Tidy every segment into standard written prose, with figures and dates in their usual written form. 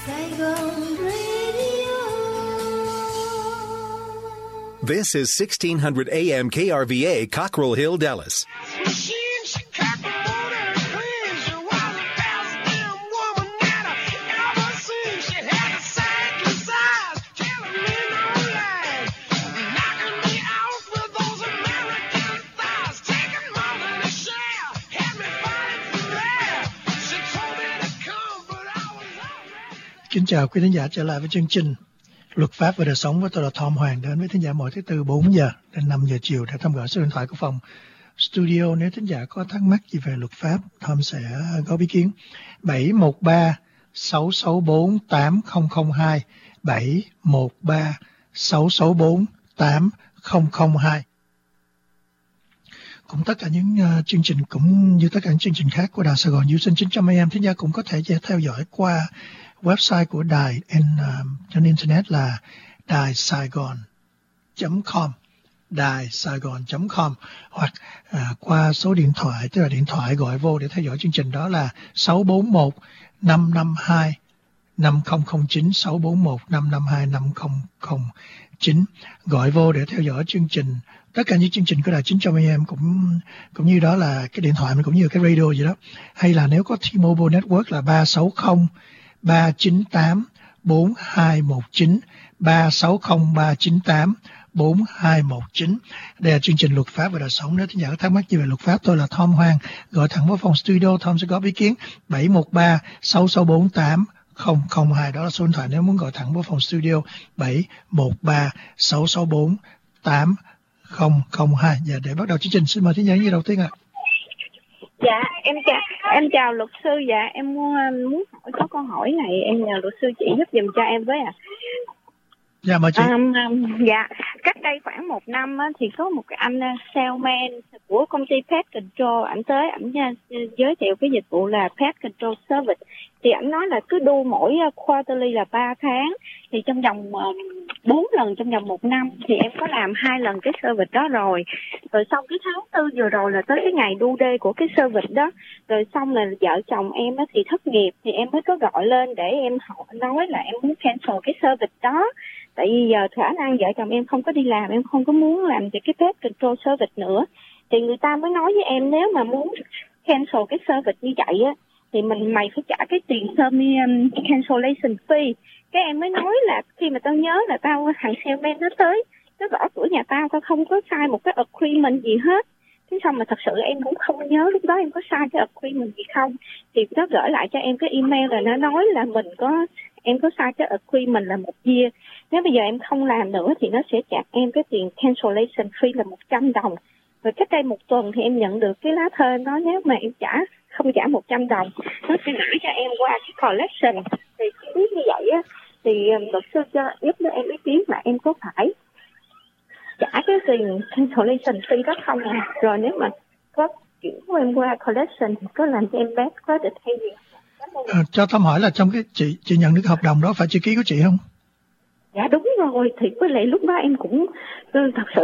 Saigon Radio. This is 1600 AM KRVA, Cockrell Hill, Dallas. Kính chào quý thính giả trở lại với chương trình Luật pháp và đời sống với tôi là Tom Hoàng, đến với thính giả mỗi thứ Tư 4 giờ đến 5 giờ chiều để thăm gọi số điện thoại của phòng studio. Nếu thính giả có thắc mắc gì về luật pháp, Tom sẽ có ý kiến. 713-664-8002 713-664-8002. Cũng tất cả những chương trình, cũng như tất cả những chương trình khác của Đài Sài Gòn Du Sinh 900 AM, thính giả cũng có thể theo dõi qua website của đài trên internet là daisaigon.com, daisaigon.com, hoặc qua số điện thoại, tức là điện thoại gọi vô để theo dõi chương trình, đó là 641-552-5009, 641-552-5009. Gọi vô để theo dõi chương trình, tất cả những chương trình của đài 900 AM, cũng như đó là cái điện thoại mình, cũng như cái radio gì đó. Hay là nếu có T-Mobile Network là 360-398-4219, 360-398-4219. Đây là chương trình Luật pháp và đời sống. Nếu thính giả có thắc mắc gì về luật pháp, tôi là Tom Hoàng, gọi thẳng vào phòng studio, Tom sẽ có ý kiến. 713-664-8002, đó là số điện thoại nếu muốn gọi thẳng vào phòng studio. 713-664-8002. Và để bắt đầu chương trình, xin mời thính giả như đầu tiên ạ. Dạ, em chào luật sư. Dạ, em muốn hỏi, có câu hỏi này em nhờ luật sư chỉ giúp giùm cho em với ạ. Dạ, mời chị. Dạ, cách đây khoảng 1 năm thì có một cái anh salesman của công ty Pest Control, ảnh tới, ảnh giới thiệu cái dịch vụ là Pest Control Service. Thì ảnh nói là cứ đu mỗi quarterly là 3 tháng, thì trong vòng 4 lần trong vòng 1 năm, thì em có làm 2 lần cái service đó rồi. Rồi xong cái tháng 4 vừa rồi là tới cái ngày đu đê của cái service đó. Rồi xong là vợ chồng em thì thất nghiệp, thì em mới có gọi lên để em nói là em muốn cancel cái service đó. Tại vì giờ khả năng vợ chồng em không có đi làm, em không có muốn làm cái Pest Control Service nữa. Thì người ta mới nói với em, nếu mà muốn cancel cái service như vậy á, thì mày phải trả cái tiền cancellation fee. Cái em mới nói là khi mà tao nhớ là thằng salesman nó tới, nó gõ cửa nhà tao không có sai một cái agreement gì hết. Thế xong mà thật sự em cũng không nhớ lúc đó em có sai cái agreement gì không. Thì nó gửi lại cho em cái email là nó nói là em có sai cái agreement là 1 year. Nếu bây giờ em không làm nữa thì nó sẽ trả em cái tiền cancellation fee là 100 đồng. Rồi cách đây 1 tuần thì em nhận được cái lá thư nói nếu mà em không trả 100 đồng, nó sẽ gửi cho em qua cái collection. Thì khi biết như vậy á, thì luật sư cho giúp đỡ em ý kiến là em có phải trả cái tiền cancellation fee đó không à? Rồi nếu mà có chuyển của em qua collection thì có làm cho em bad credit hay gì? Cho Tom hỏi là trong cái chị nhận được hợp đồng đó phải chữ ký của chị không? Dạ đúng rồi, thì với lại lúc đó em cũng thật sự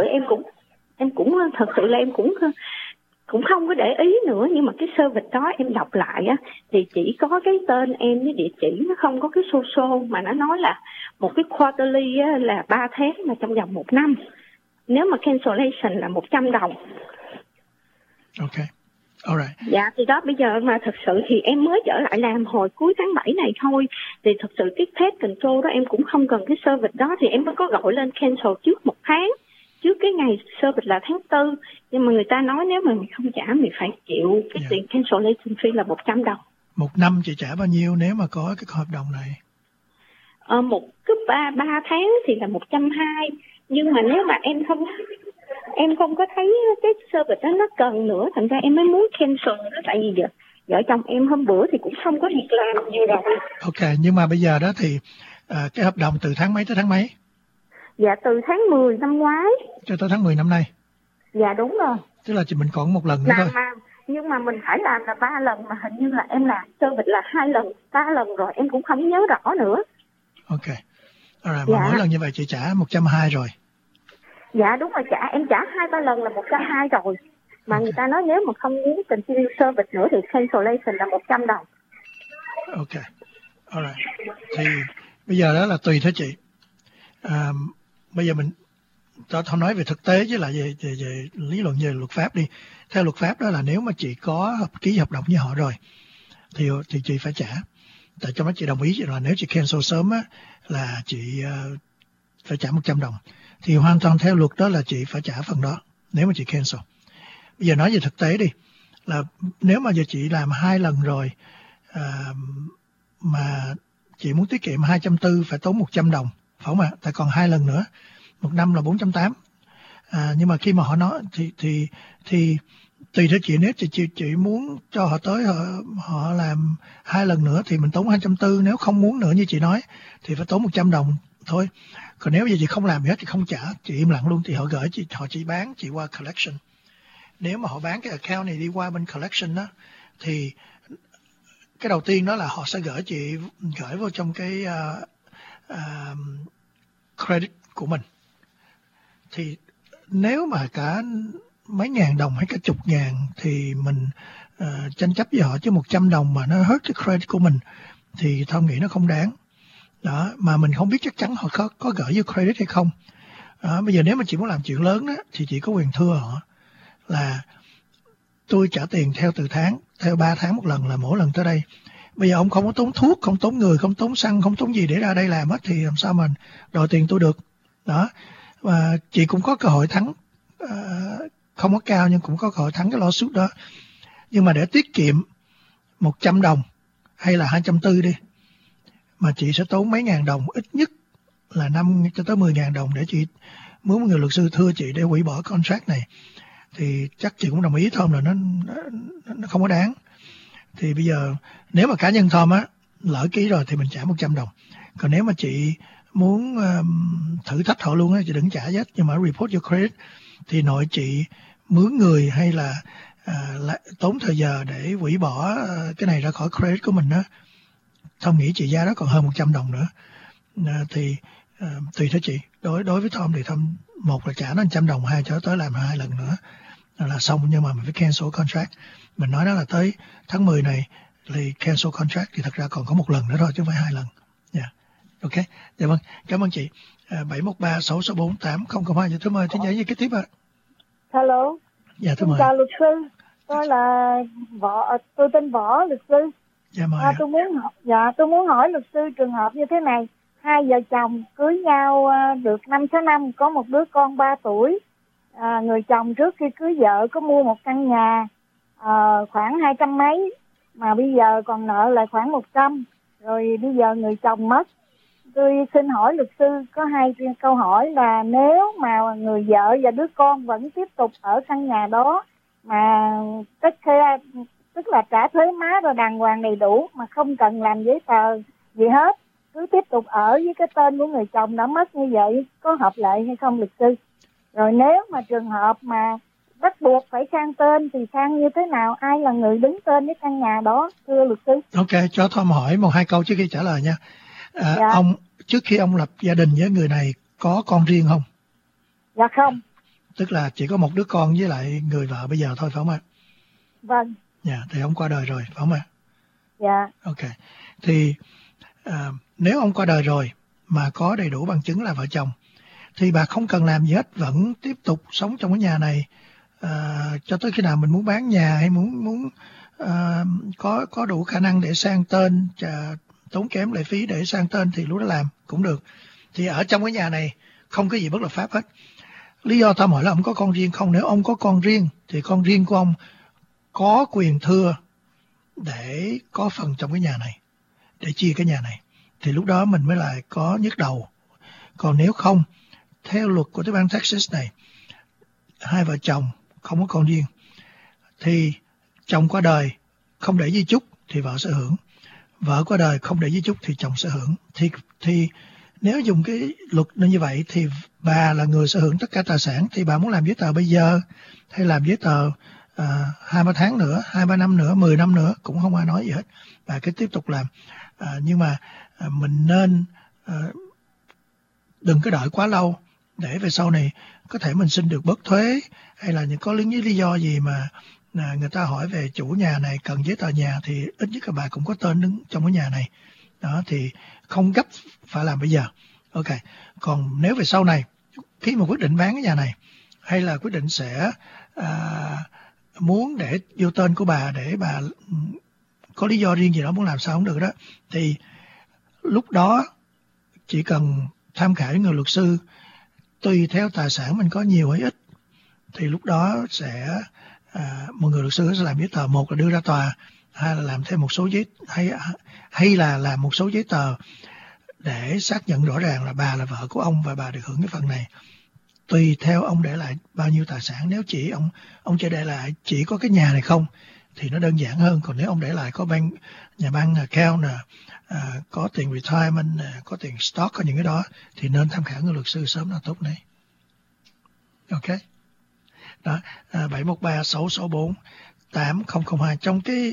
là em cũng không có để ý nữa, nhưng mà cái service đó em đọc lại á thì chỉ có cái tên em với địa chỉ, nó không có cái social, mà nó nói là một cái quarterly á, là 3 tháng mà trong vòng 1 năm. Nếu mà cancellation là 100 đồng. Ok. Alright. Dạ, thì đó bây giờ mà thật sự thì em mới trở lại làm hồi cuối tháng 7 này thôi. Thì thật sự cái Pest Control đó em cũng không cần cái service đó, thì em mới có gọi lên cancel trước 1 tháng. Trước cái ngày service là tháng 4. Nhưng mà người ta nói nếu mà mình không trả mình phải chịu cái tiền cancellation fee là 100 đồng. 1 năm chị trả bao nhiêu nếu mà có cái hợp đồng này? Một cái 3 tháng thì là 120. Nhưng mà nếu mà em không có thấy cái service đó nó cần nữa, thành ra em mới muốn cancel đó. Tại vì vợ chồng em hôm bữa thì cũng không có việc làm gì rồi. Ok, nhưng mà bây giờ đó thì cái hợp đồng từ tháng mấy tới tháng mấy? Dạ từ tháng 10 năm ngoái cho tới tháng 10 năm nay. Dạ đúng rồi. Tức là chỉ mình còn 1 lần nữa thôi. Nhưng mà mình phải làm là 3 lần, mà hình như là em làm service là 2 lần, 3 lần rồi em cũng không nhớ rõ nữa. Ok. Alright, mà mỗi lần như vậy chị trả 120 rồi. Dạ đúng rồi, em trả 2-3 lần là 120 rồi. Mà người ta nói nếu mà không muốn continue service nữa thì cancellation là 100 đồng. Ok. Alright. Thì bây giờ đó là tùy theo chị. Bây giờ mình không nói về thực tế với lại về lý luận về luật pháp đi. Theo luật pháp đó là nếu mà chị có ký hợp đồng với họ rồi thì chị phải trả. Tại trong đó chị đồng ý là nếu chị cancel sớm á, là chị phải trả 100 đồng. Thì hoàn toàn theo luật đó là chị phải trả phần đó nếu mà chị cancel. Bây giờ nói về thực tế đi, là nếu mà giờ chị làm 2 lần rồi mà chị muốn tiết kiệm 240 phải tốn 100 đồng, phải không ạ? Tại còn 2 lần nữa, một năm là 480. Nhưng mà khi mà họ nói thì tùy theo chị, nếu chị muốn cho họ tới họ làm 2 lần nữa thì mình tốn 240, nếu không muốn nữa như chị nói thì phải tốn 100 đồng thôi. Còn nếu giờ chị không làm gì hết thì không trả, chị im lặng luôn, thì họ gửi chị, họ chỉ bán chị qua collection. Nếu mà họ bán cái account này đi qua bên collection đó thì cái đầu tiên đó là họ sẽ gửi vào trong cái credit của mình. Thì nếu mà cả mấy ngàn đồng hay cả chục ngàn thì mình tranh chấp với họ, chứ 100 đồng mà nó hurt cái credit của mình thì Thơm nghĩ nó không đáng. Đó, mà mình không biết chắc chắn họ có gửi vô credit hay không. Đó, bây giờ nếu mà chị muốn làm chuyện lớn đó, thì chị có quyền thưa họ là tôi trả tiền theo từ tháng, theo 3 tháng một lần, là mỗi lần tới đây. Bây giờ ông không có tốn thuốc, không tốn người, không tốn xăng, không tốn gì để ra đây làm hết, thì làm sao mà đòi tiền tôi được. Đó, và chị cũng có cơ hội thắng, không có cao nhưng cũng có cơ hội thắng cái lawsuit đó. Nhưng mà để tiết kiệm 100 đồng hay là 240 đi, mà chị sẽ tốn mấy ngàn đồng, ít nhất là 5 cho tới 10.000 đồng để chị mướn một người luật sư thưa chị để hủy bỏ contract này, thì chắc chị cũng đồng ý Thơm là nó không có đáng. Thì bây giờ nếu mà cá nhân Thơm á lỡ ký rồi thì mình trả 100 đồng. Còn nếu mà chị muốn thử thách họ luôn á, chị đừng trả hết, nhưng mà report your credit thì nội chị mướn người hay là tốn thời giờ để hủy bỏ cái này ra khỏi credit của mình á, Thơm nghĩ chị giá đó còn hơn 100 đồng nữa. Thì tùy theo chị. Đối với Thơm thì Thơm, một là trả nó 100 đồng, hai cho tới làm 2 lần nữa là xong. Nhưng mà mình phải cancel contract. Mình nói đó là tới tháng 10 này thì cancel contract, thì thật ra còn có 1 lần nữa thôi chứ không phải 2 lần. Yeah. Ok. Dạ vâng, cảm ơn chị. 713-664-8002. Dạ, thưa mời thính giả gì kế tiếp ạ? Hello. Dạ, thưa mời. Chào luật sư. Tôi là tôi tên Võ, luật sư. Dạ, mời. Tôi muốn hỏi luật sư trường hợp như thế này. 2 vợ chồng cưới nhau được 5-6 năm, có một đứa con 3 tuổi. Người chồng trước khi cưới vợ có mua một căn nhà khoảng 200 mấy, mà bây giờ còn nợ lại khoảng 100. Rồi bây giờ người chồng mất. Tôi xin hỏi luật sư có 2 câu hỏi là nếu mà người vợ và đứa con vẫn tiếp tục ở căn nhà đó mà tức là trả thuế má rồi đàng hoàng đầy đủ mà không cần làm giấy tờ gì hết, cứ tiếp tục ở với cái tên của người chồng đã mất như vậy, có hợp lệ hay không luật sư? Rồi nếu mà trường hợp mà bắt buộc phải sang tên thì sang như thế nào, ai là người đứng tên với căn nhà đó, thưa luật sư? Ok, cho Thơm hỏi 1-2 câu trước khi trả lời nha. Dạ. Ông trước khi ông lập gia đình với người này có con riêng không? Dạ không. Tức là chỉ có một đứa con với lại người vợ bây giờ thôi, phải không ạ? Vâng. Dạ, thì ông qua đời rồi, phải không ạ? Dạ. Ok, thì nếu ông qua đời rồi mà có đầy đủ bằng chứng là vợ chồng thì bà không cần làm gì hết, vẫn tiếp tục sống trong cái nhà này cho tới khi nào mình muốn bán nhà hay muốn có đủ khả năng để sang tên, tốn kém lệ phí để sang tên thì lúc đó làm cũng được. Thì ở trong cái nhà này không có gì bất hợp pháp hết. Lý do Thơm hỏi là ông có con riêng không? Nếu ông có con riêng thì con riêng của ông có quyền thưa để có phần trong cái nhà này, để chia cái nhà này, thì lúc đó mình mới lại có nhức đầu. Còn nếu không, theo luật của cái bang Texas này, 2 vợ chồng không có con riêng thì chồng qua đời không để di chúc thì vợ sẽ hưởng, vợ qua đời không để di chúc thì chồng sẽ hưởng. Thì nếu dùng cái luật như vậy thì bà là người sở hữu tất cả tài sản, thì bà muốn làm giấy tờ bây giờ hay làm giấy tờ 2-3 tháng nữa, 2-3 năm nữa, 10 năm nữa cũng không ai nói gì hết, bà cứ tiếp tục làm. Nhưng mà mình nên đừng có đợi quá lâu để về sau này có thể mình xin được bớt thuế, hay là có lý do gì mà người ta hỏi về chủ nhà này cần giấy tờ nhà, thì ít nhất là bà cũng có tên đứng trong cái nhà này Đó thì không gấp phải làm bây giờ. Ok. Còn nếu về sau này khi mà quyết định bán cái nhà này hay là quyết định sẽ muốn để vô tên của bà để bà có lý do riêng gì đó muốn làm sao không được đó, thì lúc đó chỉ cần tham khảo người luật sư tùy theo tài sản mình có nhiều hay ít, thì lúc đó sẽ một người luật sư sẽ làm giấy tờ, một là đưa ra tòa, hai là làm thêm một số giấy hay là làm một số giấy tờ để xác nhận rõ ràng là bà là vợ của ông và bà được hưởng cái phần này. Tùy theo ông để lại bao nhiêu tài sản, nếu chỉ ông chỉ để lại chỉ có cái nhà này không thì nó đơn giản hơn, còn nếu ông để lại có nhà băng account có tiền retirement có tiền stock, có những cái đó thì nên tham khảo người luật sư sớm là tốt này. Ok. Đó, 713-664-8002. Trong cái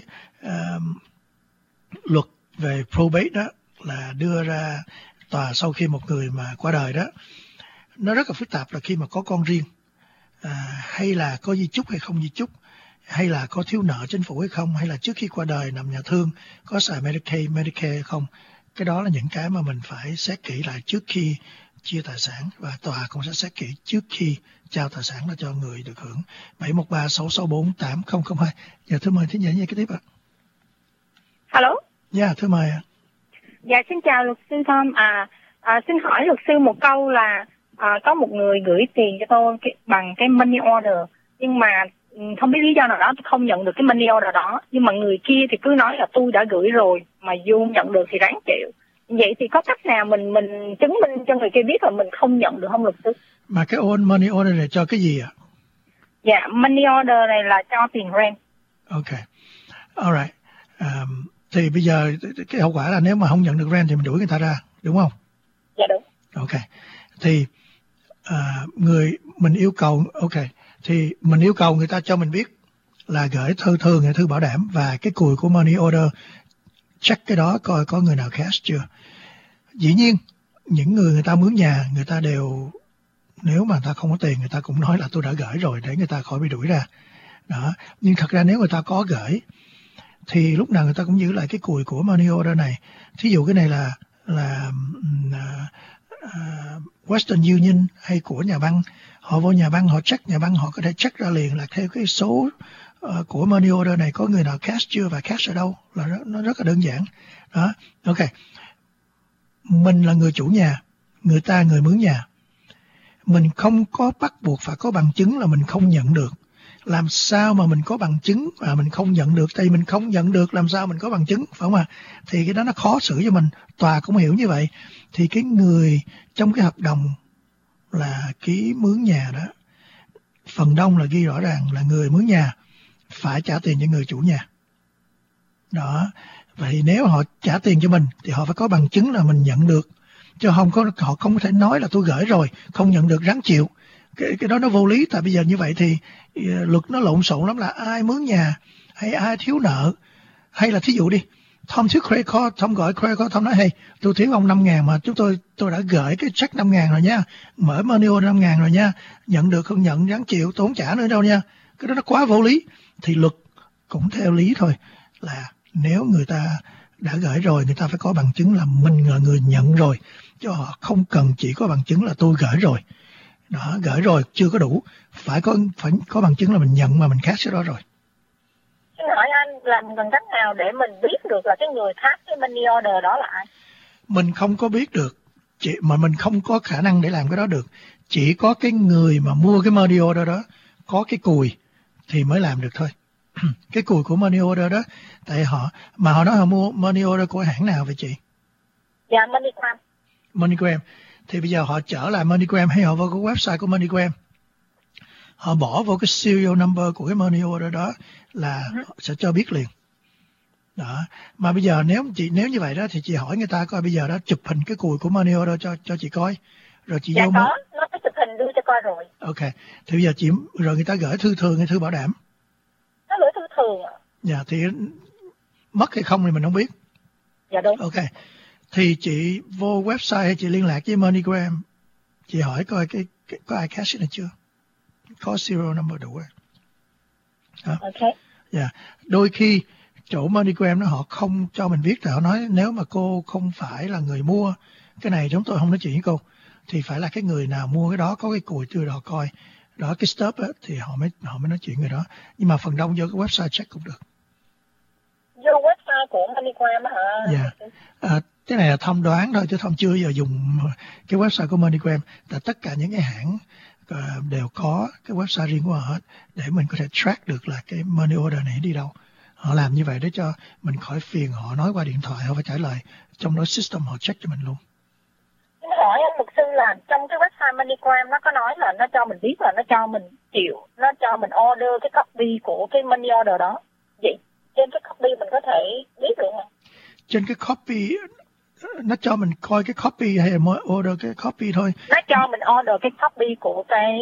luật về probate đó là đưa ra tòa sau khi một người mà qua đời đó, nó rất là phức tạp là khi mà có con riêng, hay là có di chúc hay không di chúc, hay là có thiếu nợ chính phủ hay không, hay là trước khi qua đời nằm nhà thương có xài Medicaid, Medicare hay không. Cái đó là những cái mà mình phải xét kỹ lại trước khi chia tài sản, và tòa cũng sẽ xét kỹ trước khi trao tài sản ra cho người được hưởng. 713-664-8002. Dạ thưa mời thính giả nghe cái tiếp ạ. Alo. Dạ thưa mời ạ. Dạ xin chào luật sư Tom. Xin hỏi luật sư một câu là có một người gửi tiền cho tôi bằng cái money order, nhưng mà không biết lý do nào đó tôi không nhận được cái money order đó, nhưng mà người kia thì cứ nói là tôi đã gửi rồi mà vô nhận được thì ráng chịu. Vậy thì có cách nào mình chứng minh cho người kia biết là mình không nhận được không luật sư? Mà cái money order này cho cái gì ạ? Dạ, money order này là cho tiền rent. Ok. Alright. Thì bây giờ cái hậu quả là nếu mà không nhận được rent thì mình đuổi người ta ra, đúng không? Dạ đúng. Ok. Thì mình yêu cầu, thì mình yêu cầu người ta cho mình biết là gửi thư thường, thư bảo đảm và cái cùi của money order, check cái đó coi có người nào cash chưa. Dĩ nhiên những người ta mướn nhà, người ta đều, nếu mà người ta không có tiền người ta cũng nói là tôi đã gửi rồi để người ta khỏi bị đuổi ra đó. Nhưng thật ra nếu người ta có gửi thì lúc nào người ta cũng giữ lại cái cùi của money order này. Thí dụ cái này là Western Union hay của nhà băng, họ vô nhà băng họ check, nhà băng họ có thể check ra liền là theo cái số của money order này có người nào cash chưa và cash ở đâu, là nó rất là đơn giản đó. Ok, mình là người chủ nhà, người ta người mướn nhà, mình không có bắt buộc phải có bằng chứng là mình không nhận được. Làm sao mà mình có bằng chứng mà mình không nhận được? Tại vì mình không nhận được làm sao mình có bằng chứng, phải không ạ? Thì cái đó nó khó xử cho mình, tòa cũng hiểu như vậy. Thì cái người trong cái hợp đồng là ký mướn nhà đó, phần đông là ghi rõ ràng là người mướn nhà phải trả tiền cho người chủ nhà đó. Vậy nếu họ trả tiền cho mình thì họ phải có bằng chứng là mình nhận được, chứ họ không có thể nói là tôi gửi rồi không nhận được ráng chịu. Cái đó nó vô lý. Tại bây giờ như vậy thì luật nó lộn xộn lắm, là ai mướn nhà hay ai thiếu nợ, hay là thí dụ đi Tom thiếu credit card, Tom gọi credit card, Tom nói hey tôi thiếu ông 5.000 mà tôi đã gửi cái check 5.000 rồi nha, mở money order 5.000 rồi nha, nhận được không nhận ráng chịu, tốn trả nữa đâu nha. Cái đó nó quá vô lý. Thì luật cũng theo lý thôi, là nếu người ta đã gửi rồi người ta phải có bằng chứng là mình là người nhận rồi, chứ họ không cần chỉ có bằng chứng là tôi gửi rồi đó. Gửi rồi chưa có đủ, phải có bằng chứng là mình nhận mà mình cash cái đó rồi. Xin hỏi anh là bằng cách nào để mình biết được là cái người khác cái money order đó là ai? Mình không có biết được, mà mình không có khả năng để làm cái đó được. Chỉ có cái người mà mua cái money order đó có cái cùi thì mới làm được thôi. Cái cùi của money order đó, tại họ nói họ mua money order của hãng nào vậy chị? Dạ, MoneyGram. MoneyGram. Thì bây giờ họ trở lại MoneyGram hay họ vào cái website của MoneyGram, họ bỏ vào cái serial number của cái money order đó là sẽ cho biết liền đó. Mà bây giờ nếu như vậy đó thì chị hỏi người ta coi bây giờ đó chụp hình cái cùi của money order cho chị coi, rồi chị dạ vô có, nó có chụp hình đưa cho coi rồi. Ok, thì bây giờ chị rồi người ta gửi thư thường hay thư bảo đảm? Nó gửi thư thường ạ. Dạ, thì mất hay không thì mình không biết. Dạ đúng. Ok, thì chị vô website hay chị liên lạc với MoneyGram, chị hỏi coi có ai cash này chưa, có serial number đủ rồi. Ok. Dạ. Đôi khi chỗ MoneyGram nó họ không cho mình biết, là họ nói nếu mà cô không phải là người mua cái này, chúng tôi không nói chuyện với cô, thì phải là cái người nào mua cái đó có cái cùi tôi đòi coi đó, cái stub á, thì họ mới nói chuyện người đó. Nhưng mà phần đông vô cái website check cũng được. Vô website của MoneyGram hả? Dạ. Cái này là thông đoán thôi chứ Thông chưa giờ dùng cái website của MoneyGram. Tại tất cả những cái hãng đều có cái website riêng của họ hết, để mình có thể track được là cái money order này đi đâu. Họ làm như vậy để cho mình khỏi phiền họ nói qua điện thoại, họ phải trả lời trong đó system họ check cho mình luôn. Hỏi anh luật sư là trong cái website MoneyGram nó có nói là nó cho mình biết là nó cho mình nó cho mình order cái copy của cái money order đó. Vậy trên cái copy mình có thể biết được không? Trên cái copy nó cho mình coi cái copy hay là order cái copy thôi. Nó cho mình order cái copy của cái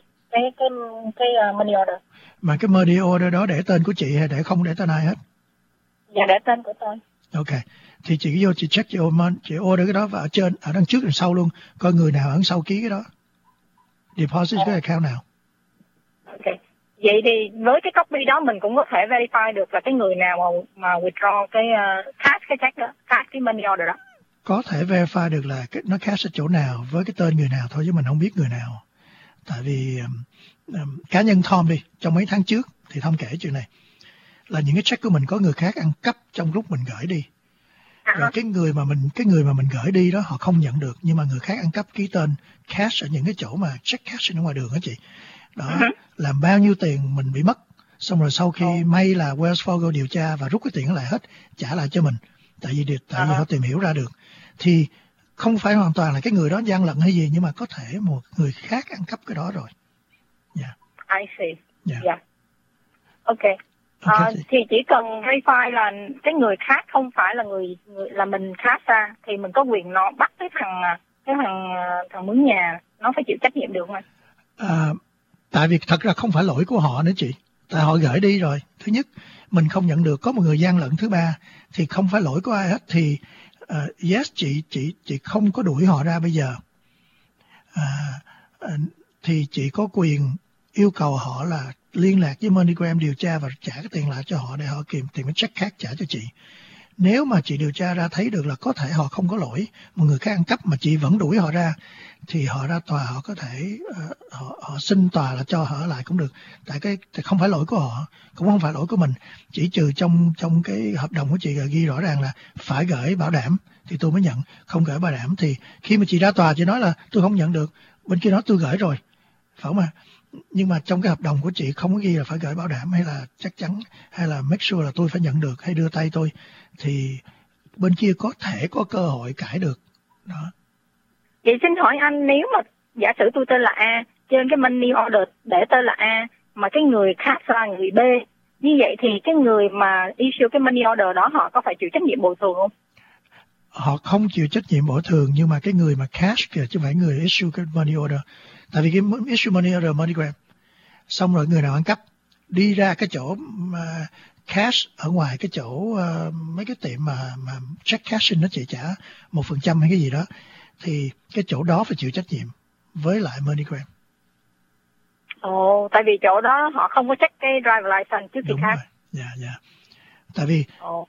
money order. Mà cái money order đó để tên của chị hay để không để tên ai hết? Dạ để tên của tôi. Ok. Thì chị vô chị check chị order cái đó, và ở đằng trước đằng sau luôn coi người nào ở sau ký cái đó, deposit cái account nào. Ok. Vậy thì với cái copy đó mình cũng có thể verify được là cái người nào mà withdraw cái cash cái check đó, cash cái money order đó. Có thể verify được là nó cash ở chỗ nào với cái tên người nào thôi, chứ mình không biết người nào. Tại vì cá nhân Tom đi, trong mấy tháng trước thì Tom kể chuyện này, là những cái check của mình có người khác ăn cắp trong lúc mình gửi đi. Rồi cái người mà mình gửi đi đó họ không nhận được, nhưng mà người khác ăn cắp ký tên cash ở những cái chỗ mà check cash ở ngoài đường đó chị. Đó, làm bao nhiêu tiền mình bị mất. Xong rồi sau khi may là Wells Fargo điều tra và rút cái tiền lại hết, trả lại cho mình. Tại vì họ tìm hiểu ra được. Thì không phải hoàn toàn là cái người đó gian lận hay gì, nhưng mà có thể một người khác ăn cắp cái đó rồi. Yeah. I see. Yeah. Ok. Thì chỉ cần verify là cái người khác không phải là người là mình khác ra, thì mình có quyền nó bắt cái thằng mướn nhà nó phải chịu trách nhiệm được không? Tại vì thật ra không phải lỗi của họ nữa chị, tại họ gửi đi rồi. Thứ nhất mình không nhận được, có một người gian lận. Thứ ba thì không phải lỗi của ai hết. Thì yes, chị không có đuổi họ ra bây giờ. Thì chị có quyền yêu cầu họ là liên lạc với MoneyGram điều tra và trả cái tiền lại cho họ để họ tìm cái check khác trả cho chị. Nếu mà chị điều tra ra thấy được là có thể họ không có lỗi, một người khác ăn cắp mà chị vẫn đuổi họ ra, thì họ ra tòa, họ có thể họ xin tòa là cho họ ở lại cũng được. Tại cái không phải lỗi của họ, cũng không phải lỗi của mình. Chỉ trừ trong cái hợp đồng của chị ghi rõ ràng là phải gửi bảo đảm thì tôi mới nhận, không gửi bảo đảm thì khi mà chị ra tòa chị nói là tôi không nhận được, bên kia nói tôi gửi rồi, phải không ạ? Nhưng mà trong cái hợp đồng của chị không có ghi là phải gửi bảo đảm hay là chắc chắn hay là make sure là tôi phải nhận được hay đưa tay tôi, thì bên kia có thể có cơ hội cãi được đó. Vậy xin hỏi anh, nếu mà giả sử tôi tên là A, trên cái money order để tên là A, mà cái người khác là người B, như vậy thì cái người mà issue cái money order đó họ có phải chịu trách nhiệm bồi thường không? Họ không chịu trách nhiệm bồi thường, nhưng mà cái người mà cash kìa, chứ không phải người issue cái money order. Tại vì cái issue money order MoneyGram, xong rồi người nào ăn cắp đi ra cái chỗ mà cash ở ngoài cái chỗ mấy cái tiệm mà check cashing nó chỉ trả 1% hay cái gì đó, thì cái chỗ đó phải chịu trách nhiệm với lại MoneyGram. Tại vì chỗ đó họ không có check cái driver license trước khi khác. Dạ. Tại vì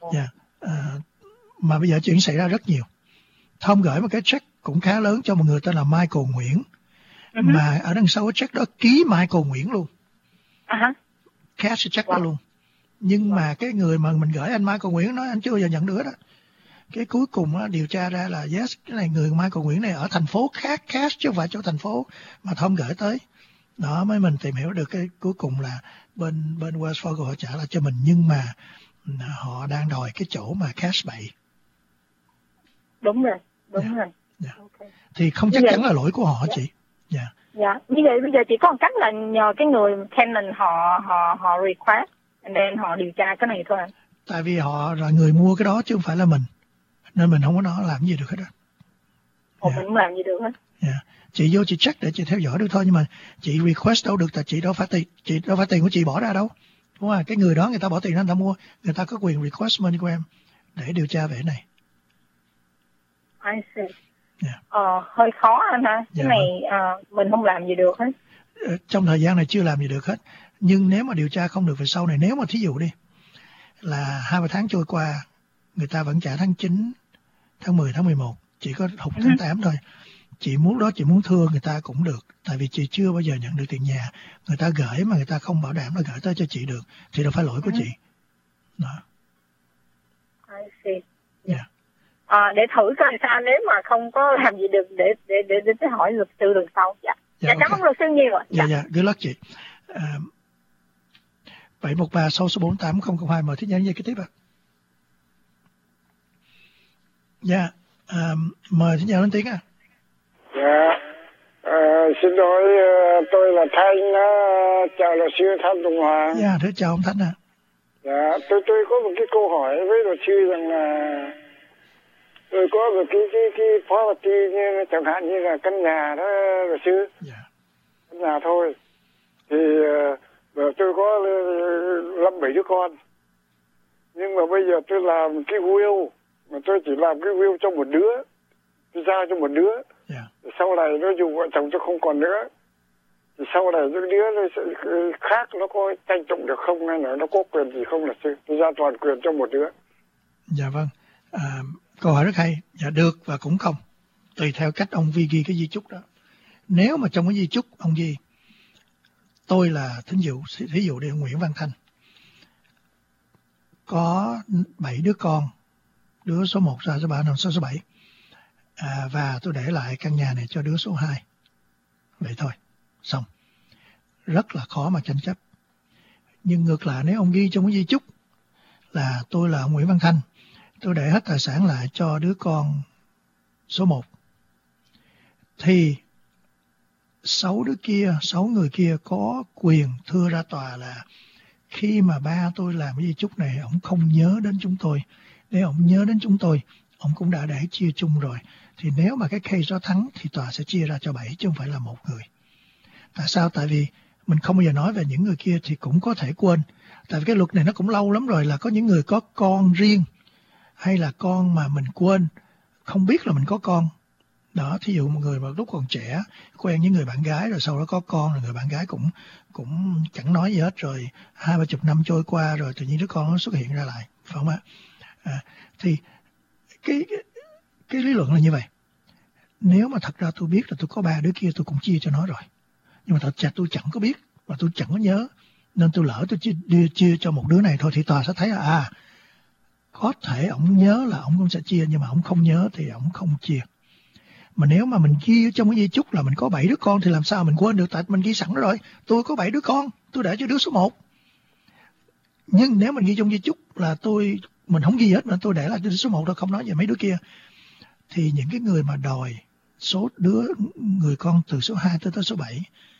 mà bây giờ chuyện xảy ra rất nhiều. Tom gửi một cái check cũng khá lớn cho một người tên là Michael Nguyễn, mà ở đằng sau cái check đó ký Michael Nguyễn luôn. Cash check đó luôn. Nhưng mà cái người mà mình gửi anh Michael Nguyễn nói anh chưa bao giờ nhận được đó. Cái cuối cùng á, điều tra ra là yes, cái này người Michael Nguyễn này ở thành phố khác cash chứ không phải chỗ thành phố mà Tom gửi tới. Đó mới mình tìm hiểu được cái cuối cùng là bên Wells Fargo họ trả lại cho mình, nhưng mà họ đang đòi cái chỗ mà cash bậy. Đúng rồi. Okay. Thì không chắc chắn là lỗi của họ chị. Dạ. Như vậy bây giờ chỉ có một cách là nhờ cái người tenant họ request and then họ điều tra cái này thôi. Tại vì họ là người mua cái đó chứ không phải là mình, nên mình không có nói làm gì được hết á. Mình không làm gì được hết. Chị vô chị check để chị theo dõi được thôi, nhưng mà chị request đâu được, tại chị đâu phải tiền của chị bỏ ra đâu, đúng không? Cái người đó người ta bỏ tiền ra người ta mua, người ta có quyền request MoneyGram để điều tra về này. I see. Hơi khó anh ha. Cái này mình không làm gì được hết. Trong thời gian này chưa làm gì được hết. Nhưng nếu mà điều tra không được về sau này, nếu mà thí dụ đi là 2-3 tháng trôi qua, người ta vẫn trả tháng 9, tháng 10, tháng 11, chỉ có hụt tháng 8 thôi. Chị muốn thưa người ta cũng được, tại vì chị chưa bao giờ nhận được tiền nhà. Người ta gửi mà người ta không bảo đảm là gửi tới cho chị được, thì đâu phải lỗi của chị. Đó. I see. Yeah. Để thử coi sao, nếu mà không có làm gì được để tới hỏi luật sư lần sau. Dạ. Dạ, Okay. cảm ơn luật sư nhiều ạ. Dạ, good luck chị. 713-664-8002, mời Thúy Nhẫn dây kế tiếp ạ. Dạ, mời Thúy Nhẫn lên tiếng ạ. Dạ, xin lỗi, tôi là Thanh, chào luật sư Thanh Tùng Hoàng. Dạ, thưa chào ông Thanh ạ. Dạ, tôi có một cái câu hỏi với luật sư rằng là tôi có một cái property như chẳng hạn như là căn nhà đó luật sư. Dạ. Căn nhà thôi. Thì tôi có 5-7 đứa con. Nhưng mà bây giờ tôi làm cái will, mà tôi chỉ làm cái will cho một đứa. Tôi giao cho một đứa. Yeah. Sau này nó dùng vợ chồng tôi không còn nữa. Thì sau này những đứa khác nó có tranh tụng được không, hay là nó có quyền gì không là sư? Tôi giao toàn quyền cho một đứa. Dạ vâng. Câu hỏi rất hay. Dạ được và cũng không. Tùy theo cách ông ghi cái di chúc đó. Nếu mà trong cái di chúc ông ghi tôi là thí dụ đi, Nguyễn Văn Thanh có 7 đứa con, đứa số 1 ra số 3 năm số 7, và tôi để lại căn nhà này cho đứa số 2. Vậy thôi, xong. Rất là khó mà tranh chấp. Nhưng ngược lại, nếu ông ghi trong cái di chúc là tôi là Nguyễn Văn Thanh, tôi để hết tài sản lại cho đứa con số 1, thì 6 người kia có quyền thưa ra tòa là khi mà ba tôi làm cái di chúc này, ông không nhớ đến chúng tôi. Nếu ông nhớ đến chúng tôi, ông cũng đã để chia chung rồi. Thì nếu mà cái case đó thắng thì tòa sẽ chia ra cho 7 chứ không phải là một người. Tại sao? Tại vì mình không bao giờ nói về những người kia thì cũng có thể quên. Tại vì cái luật này nó cũng lâu lắm rồi, là có những người có con riêng hay là con mà mình quên, không biết là mình có con. Đó, thí dụ một người mà lúc còn trẻ quen với người bạn gái rồi sau đó có con, rồi người bạn gái cũng chẳng nói gì hết, rồi 20-30 năm trôi qua rồi tự nhiên đứa con nó xuất hiện ra lại, phải không ạ? Thì cái lý luận là như vậy. Nếu mà thật ra tôi biết là tôi có 3 đứa kia, tôi cũng chia cho nó rồi. Nhưng mà thật ra tôi chẳng có biết và tôi chẳng có nhớ, nên tôi lỡ tôi chia cho một đứa này thôi, thì tòa sẽ thấy là có thể ông nhớ là ông cũng sẽ chia, nhưng mà ông không nhớ thì ông không chia. Mà nếu mà mình ghi trong cái di chúc là mình có 7 đứa con thì làm sao mình quên được, tại mình ghi sẵn rồi, tôi có 7 đứa con, tôi để cho đứa số 1. Nhưng nếu mình ghi trong di chúc là mình không ghi hết mà tôi để lại cho đứa số 1 thôi, không nói về mấy đứa kia, thì những cái người mà đòi số người con từ số 2 tới số 7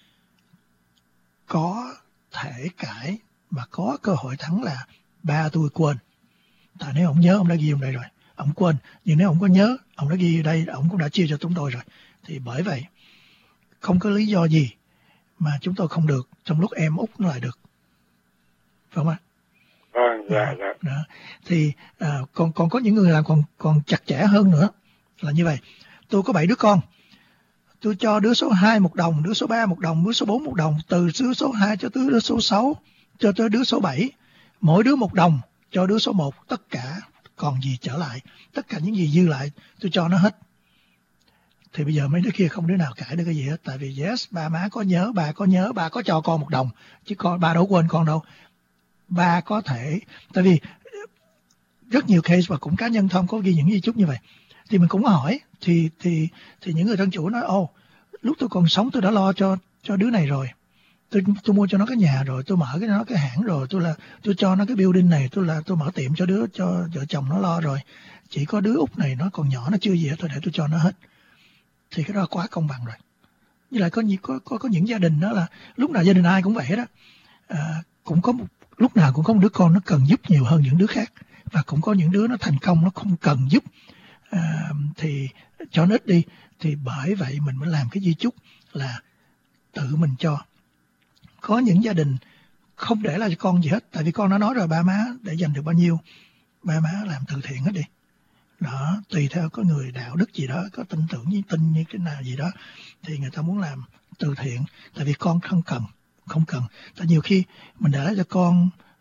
có thể cãi và có cơ hội thắng là ba tôi quên. Tại nếu ông nhớ, ông đã ghi trong đây rồi, ông quên. Nhưng nếu ông có nhớ, ông đã ghi ở đây, ông cũng đã chia cho chúng tôi rồi. Thì bởi vậy, không có lý do gì mà chúng tôi không được, trong lúc em út nó lại được. Phải không ạ? Dạ. Đó. Thì còn có những người làm còn chặt chẽ hơn nữa. Là như vậy, tôi có 7 đứa con, tôi cho đứa số 2 1 đồng, đứa số 3 1 đồng, đứa số 4 1 đồng, từ đứa số 2 cho tới đứa số 6, cho tới đứa số 7, mỗi đứa 1 đồng cho đứa số 1, tất cả còn gì trở lại, tất cả những gì dư lại tôi cho nó hết. Thì bây giờ mấy đứa kia không đứa nào cãi được cái gì hết, tại vì yes, ba má có nhớ, ba có cho con 1 đồng, chứ ba đâu quên con đâu. Ba có thể, tại vì rất nhiều case và cũng cá nhân Tom có ghi những di chúc như vậy. Thì mình cũng có hỏi, thì những người thân chủ nói, lúc tôi còn sống tôi đã lo cho đứa này rồi. Tôi mua cho nó cái nhà rồi, tôi mở nó cái hãng rồi, tôi cho nó cái building này, tôi mở tiệm cho vợ chồng nó lo rồi. Chỉ có đứa út này nó còn nhỏ, nó chưa gì hết, tôi để tôi cho nó hết. Thì cái đó quá công bằng rồi. Như là có những gia đình đó là lúc nào gia đình ai cũng vậy đó. Cũng có lúc nào cũng có một đứa con nó cần giúp nhiều hơn những đứa khác, và cũng có những đứa nó thành công nó không cần giúp, thì cho nó ít đi. Thì bởi vậy mình mới làm cái di chúc là tự mình cho. Có những gia đình không để lại cho con gì hết, tại vì con nó nói rồi, ba má để dành được bao nhiêu, ba má làm từ thiện hết đi. Đó, tùy theo có người đạo đức gì đó, có tin tưởng như tin như cái nào gì đó, thì người ta muốn làm từ thiện, tại vì con không cần. Tại nhiều khi mình để lại cho con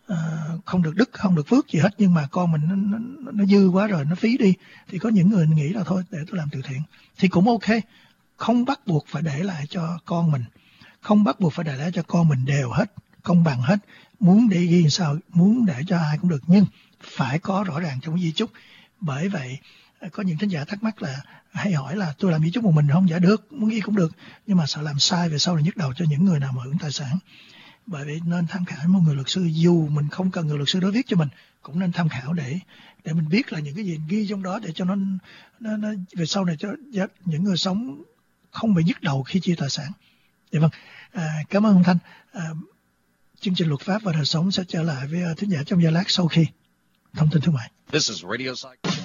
không được đức, không được phước gì hết, nhưng mà con mình nó dư quá rồi, nó phí đi, thì có những người nghĩ là thôi để tôi làm từ thiện thì cũng ok. Không bắt buộc phải để lại cho con mình, không bắt buộc phải để lại cho con mình đều hết, công bằng hết, muốn để ghi sao, muốn để cho ai cũng được, nhưng phải có rõ ràng trong di chúc. Bởi vậy có những thính giả thắc mắc là hay hỏi là tôi làm di chúc một mình không? Dạ được, muốn ghi cũng được, nhưng mà sợ làm sai về sau là nhức đầu cho những người nào mà hưởng tài sản. Bởi vậy nên tham khảo một người luật sư, dù mình không cần người luật sư đó viết cho mình, cũng nên tham khảo để mình biết là những cái gì ghi trong đó, để cho nó về sau này cho những người sống không bị nhức đầu khi chia tài sản. Dạ vâng, cảm ơn ông Thanh. Chương trình luật pháp và đời sống sẽ trở lại với thính giả trong giây lát sau khi thông tin thương mại. This is Radio Cycle.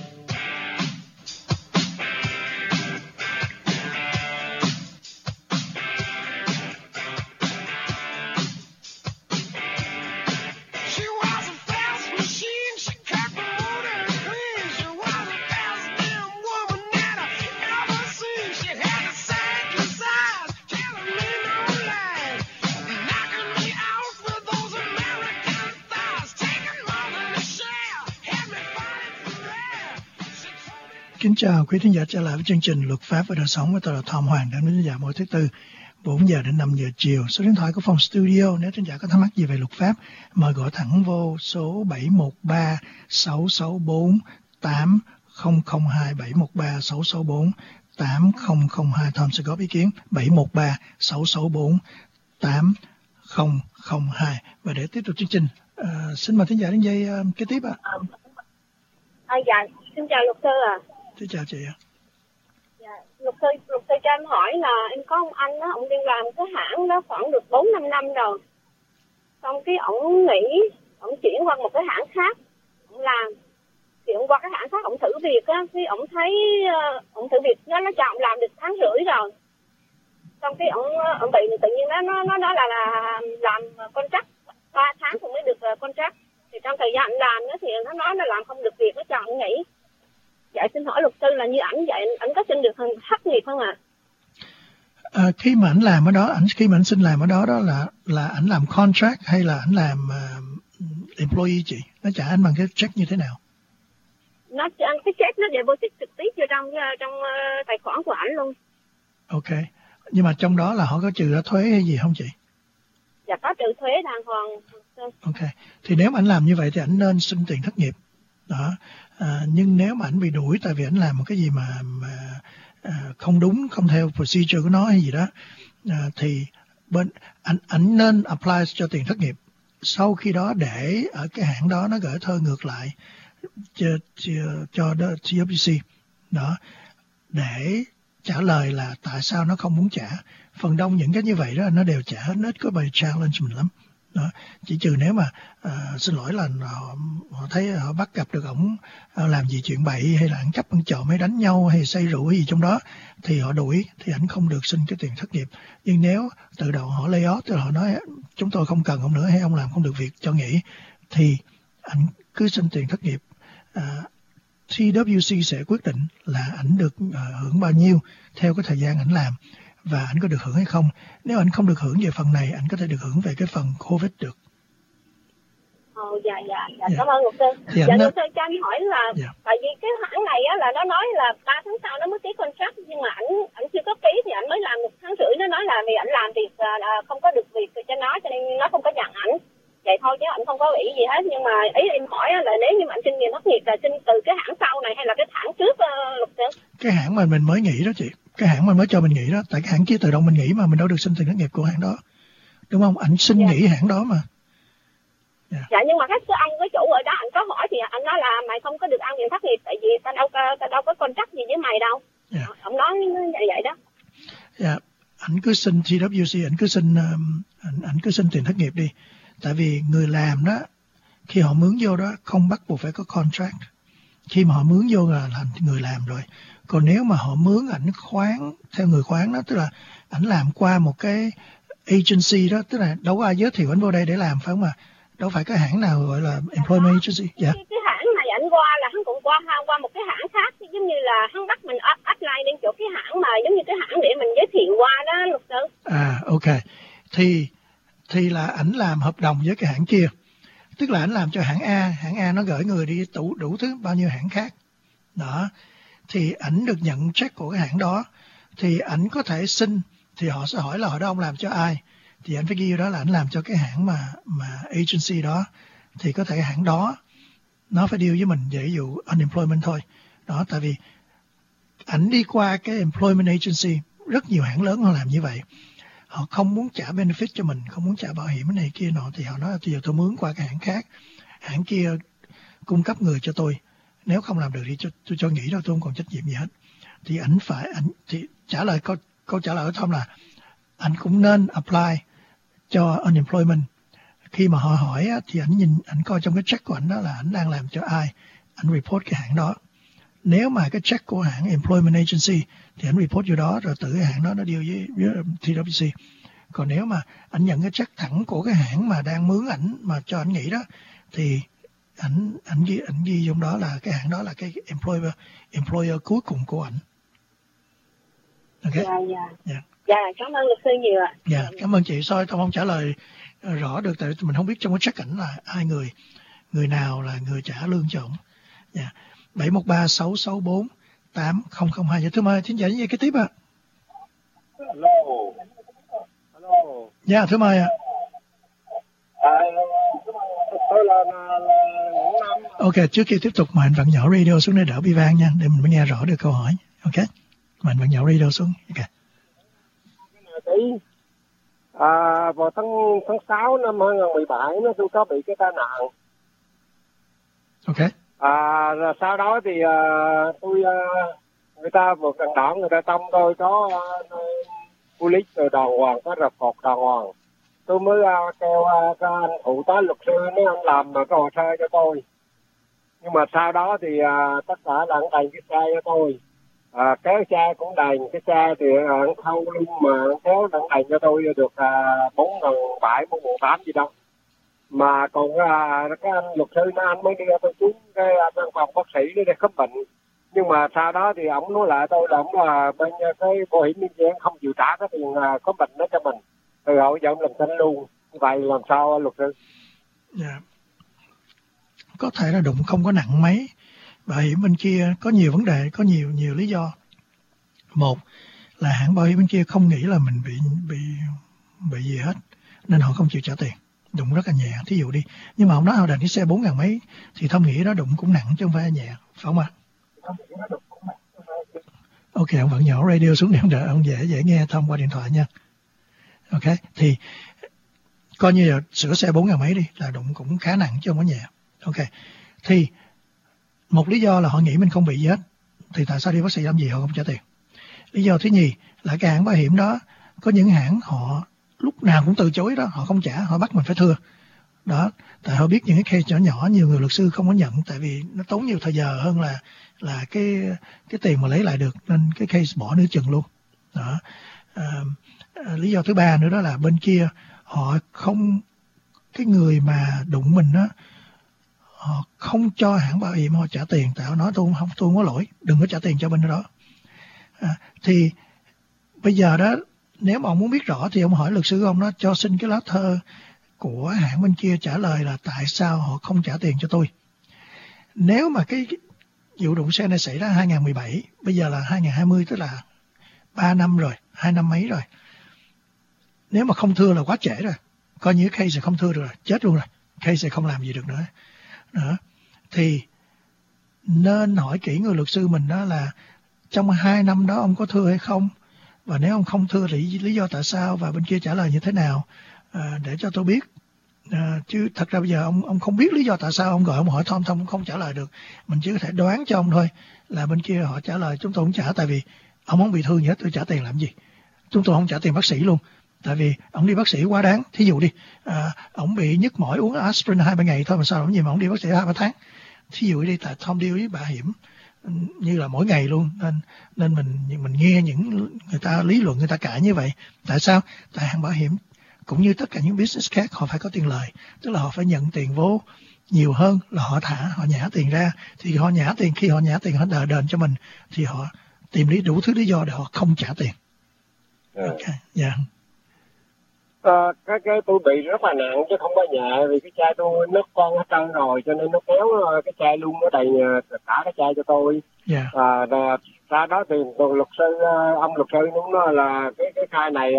Kính chào quý thính giả trở lại với chương trình luật pháp và đời sống với tôi là Tom Hoàng, đến với thính giả mỗi thứ Tư 4 giờ đến 5 giờ chiều. Số điện thoại của phòng studio nếu thính giả có thắc mắc gì về luật pháp mời gọi thẳng vô số 713 664 8002 713 664 8002. Tom sẽ góp ý kiến 713 664 8002. Và để tiếp tục chương trình, xin mời thính giả đến giây kế tiếp ạ. Dạ, xin chào luật sư ạ. Xin chào chị ạ. Dạ, luật sư cho em hỏi là em có ông anh đó, ông đi làm cái hãng đó khoảng được 4-5 năm rồi. Xong cái ổng nghỉ, ổng chuyển qua một cái hãng khác, ổng làm. Thì ổng qua cái hãng khác, ổng thử việc á, thì ổng thấy ổng thử việc nó cho ổng làm được 1,5 tháng rồi. Xong cái ổng bị tự nhiên nó nói là làm contract 3 tháng cũng mới được contract. Thì trong thời gian anh làm đó thì nó nói nó làm không được việc, nó cho ổng nghỉ. Dạ xin hỏi luật sư là như ảnh vậy, ảnh có xin được thất nghiệp không ạ? Khi mà ảnh làm ở đó, khi mà ảnh xin làm ở đó là ảnh làm contract hay là ảnh làm employee chị? Nó trả anh bằng cái check như thế nào? Cái check nó deposit trực tiếp vô trong tài khoản của ảnh luôn. Ok, nhưng mà trong đó là họ có trừ ra thuế hay gì không chị? Dạ có trừ thuế đàng hoàng. Ok, thì nếu mà ảnh làm như vậy thì ảnh nên xin tiền thất nghiệp đó. Nhưng nếu mà ảnh bị đuổi tại vì ảnh làm một cái gì mà không đúng, không theo procedure của nó hay gì đó, thì ảnh nên apply cho tiền thất nghiệp. Sau khi đó để ở cái hãng đó nó gửi thơ ngược lại cho TWC đó để trả lời là tại sao nó không muốn trả. Phần đông những cái như vậy đó nó đều trả hết, ít có bài challenge mình lắm. Đó. Chỉ trừ nếu mà xin lỗi là họ thấy họ bắt gặp được ổng làm gì chuyện bậy hay là ăn cắp ăn trộm hay đánh nhau hay say rượu hay gì trong đó thì họ đuổi, thì ảnh không được xin cái tiền thất nghiệp. Nhưng nếu từ đầu họ lay off, tức là họ nói chúng tôi không cần ông nữa hay ông làm không được việc cho nghỉ, thì ảnh cứ xin tiền thất nghiệp. TWC sẽ quyết định là ảnh được hưởng bao nhiêu theo cái thời gian ảnh làm và anh có được hưởng hay không. Nếu anh không được hưởng về phần này, anh có thể được hưởng về cái phần COVID được. Dạ. Cảm ơn luật sư. Luật sư cho anh hỏi là tại vì cái hãng này á là nó nói là 3 tháng sau nó mới ký contract, nhưng mà ảnh chưa có ký thì ảnh mới làm 1,5 tháng. Nó nói là vì ảnh làm việc không có được việc cho nên nó không có nhận ảnh. Vậy thôi chứ ảnh không có ý gì hết. Nhưng mà ý em hỏi là nếu như mà anh xin tiền thất nghiệp là xin từ cái hãng sau này hay là cái hãng trước luật sư? Cái hãng mà mình mới nghỉ đó chị. Cái hãng mình mới cho mình nghỉ đó. Tại cái hãng kia tự động mình nghỉ mà mình đâu được xin tiền thất nghiệp của hãng đó. Đúng không? Ảnh xin nghỉ hãng đó mà. Dạ nhưng mà cái chủ ở đó anh có hỏi thì anh nói là mày không có được ăn tiền thất nghiệp tại vì tao đâu có contract gì với mày đâu. Ông nói vậy đó. Dạ, ảnh cứ xin TWC, ảnh cứ xin tiền thất nghiệp đi. Tại vì người làm đó, khi họ mướn vô đó không bắt buộc phải có contract. Khi mà họ mướn vô là người làm rồi. Còn nếu mà họ mướn ảnh khoán theo người khoán đó, tức là ảnh làm qua một cái agency đó, tức là đâu có ai giới thiệu ảnh vô đây để làm, phải không ạ? Đâu phải cái hãng nào gọi là employment agency. Dạ. Cái hãng này ảnh qua là hắn cũng qua một cái hãng khác, giống như là hắn bắt mình apply lên chỗ cái hãng mà giống như cái hãng để mình giới thiệu qua đó luật sư. Ok. Thì là ảnh làm hợp đồng với cái hãng kia. tức là ảnh làm cho hãng A nó gửi người đi đủ thứ bao nhiêu hãng khác. Đó. Thì ảnh được nhận check của cái hãng đó, thì ảnh có thể xin, thì họ sẽ hỏi là hồi đó ông làm cho ai, thì ảnh phải ghi đó là ảnh làm cho cái hãng mà agency đó, thì có thể hãng đó nó phải deal với mình về ví dụ unemployment thôi. Đó, tại vì ảnh đi qua cái employment agency, rất nhiều hãng lớn họ làm như vậy. Họ không muốn trả benefit cho mình, không muốn trả bảo hiểm cái này kia nọ, thì họ nói bây giờ tôi mướn qua cái hãng khác, hãng kia cung cấp người cho tôi, nếu không làm được thì tôi cho nghỉ đâu, tôi không còn trách nhiệm gì hết. Thì ảnh thì trả lời câu trả lời của Tom là anh cũng nên apply cho unemployment. Khi mà họ hỏi thì ảnh coi trong cái check của ảnh đó là ảnh đang làm cho ai, ảnh report cái hãng đó. Nếu mà cái check của hãng employment agency thì ảnh report vô đó, rồi tự cái hãng đó nó deal với TWC. Còn nếu mà ảnh nhận cái check thẳng của cái hãng mà đang mướn ảnh mà cho ảnh nghỉ đó, thì ảnh ghi trong đó là cái hãng đó là cái employer cuối cùng của ảnh. Ok. Dạ, cảm ơn luật sư nhiều ạ. Dạ, cảm ơn chị. Tôi không trả lời rõ được, tại mình không biết trong cái check ảnh là ai người nào là người trả lương cho ổng. Dạ. 713-664-8002. Dạ, thưa mời, thính giả gì cái tiếp ạ? Hello. Dạ, thưa mời ạ. Tôi là Nguyễn Nam. Ok, trước khi tiếp tục mời anh vặn nhỏ radio xuống để đỡ bị vang nha, để mình mới nghe rõ được câu hỏi. Ok, mời anh vặn nhỏ radio xuống. Ok. Vào tháng 6 năm 2017 tôi có bị cái tai nạn. Ok. Rồi sau đó thì người ta vượt đèn đỏ, người ta tông tôi có police rồi đàng hoàng, có rập cột đàng hoàng. Tôi mới kêu các anh phụ tá luật sư mấy anh làm cái hồ sơ cho tôi. Nhưng mà sau đó thì tất cả là anh đành cái xe cho tôi. Kéo xe cũng đành, cái xe thì anh thâu luôn mà kéo đặng đành cho tôi được 4.700, 4.800 gì đâu. Mà còn cái anh luật sư anh mới đi tôi xuống cái văn phòng bác sĩ để khám bệnh. Nhưng mà sau đó thì ổng nói lại tôi là ổng là bên cái bảo hiểm nhân dân không chịu trả cái tiền khám bệnh đó cho mình. Từ hồi giờ ông làm thanh luôn. Vậy làm sao luật sư? Yeah. Có thể là đụng không có nặng mấy. Bảo hiểm bên kia có nhiều vấn đề, có nhiều lý do. Một là hãng bảo hiểm bên kia không nghĩ là mình bị gì hết, nên họ không chịu trả tiền. Đụng rất là nhẹ, thí dụ đi. Nhưng mà ông nói họ đành cái xe 4.000 mấy, thì Thông nghĩ đó đụng cũng nặng chứ không phải nhẹ, phải không ạ? Ok, ông vẫn nhỏ radio xuống để ông dễ nghe Thông qua điện thoại nha. Ok, thì coi như là sửa xe 4.000 mấy đi, là đụng cũng khá nặng chứ không có nhẹ. Ok, thì một lý do là họ nghĩ mình không bị gì hết, thì tại sao đi bác sĩ làm gì họ không trả tiền? Lý do thứ nhì là cái hãng bảo hiểm đó, có những hãng họ lúc nào cũng từ chối đó, họ không trả, họ bắt mình phải thưa. Đó, tại họ biết những cái case nhỏ nhỏ nhiều người luật sư không có nhận, tại vì nó tốn nhiều thời giờ hơn là cái tiền mà lấy lại được, nên cái case bỏ nửa chừng luôn. Đó. Lý do thứ ba nữa đó là bên kia họ không, cái người mà đụng mình đó, họ không cho hãng bảo hiểm họ trả tiền, tại họ nói tôi không có lỗi, đừng có trả tiền cho bên đó. Thì bây giờ đó, nếu mà ông muốn biết rõ thì ông hỏi luật sư ông đó cho xin cái lá thơ của hãng bên kia trả lời là tại sao họ không trả tiền cho tôi. Nếu mà cái vụ đụng xe này xảy ra 2017, bây giờ là 2020, tức là 3 năm rồi, 2 năm mấy rồi. Nếu mà không thưa là quá trễ rồi, coi như case sẽ không thưa được rồi, chết luôn rồi, case sẽ không làm gì được nữa. Đó. Thì nên hỏi kỹ người luật sư mình đó là trong 2 năm đó ông có thưa hay không, và nếu ông không thưa thì lý do tại sao và bên kia trả lời như thế nào, để cho tôi biết. Chứ thật ra bây giờ ông không biết lý do tại sao ông gọi ông hỏi Thông cũng không trả lời được, mình chỉ có thể đoán cho ông thôi là bên kia họ trả lời chúng tôi không trả, tại vì ông không bị thương gì hết, tôi trả tiền làm gì. Chúng tôi không trả tiền bác sĩ luôn, tại vì ông đi bác sĩ quá đáng. Thí dụ đi, ông bị nhức mỏi uống aspirin 2-3 ngày thôi mà sao ông gì mà ông đi bác sĩ 2-3 tháng. Thí dụ đi, tại Tom deal với bảo hiểm như là mỗi ngày luôn, nên mình nghe những người ta lý luận, người ta cãi như vậy. Tại sao? Tại hãng bảo hiểm cũng như tất cả những business khác, họ phải có tiền lời, tức là họ phải nhận tiền vô nhiều hơn là họ nhả tiền ra. Thì họ nhả tiền, khi họ nhả tiền họ đền cho mình thì họ tìm đủ thứ lý do để họ không trả tiền. Ok, dạ. Cái tôi bị rất là nặng chứ không có nhẹ, vì cái chai tôi nứt con hết trơn rồi, cho nên nó kéo cái chai luôn nó đầy cả cái chai cho tôi. Dạ. Ra đó thì luật sư, ông luật sư đúng đó là cái khai này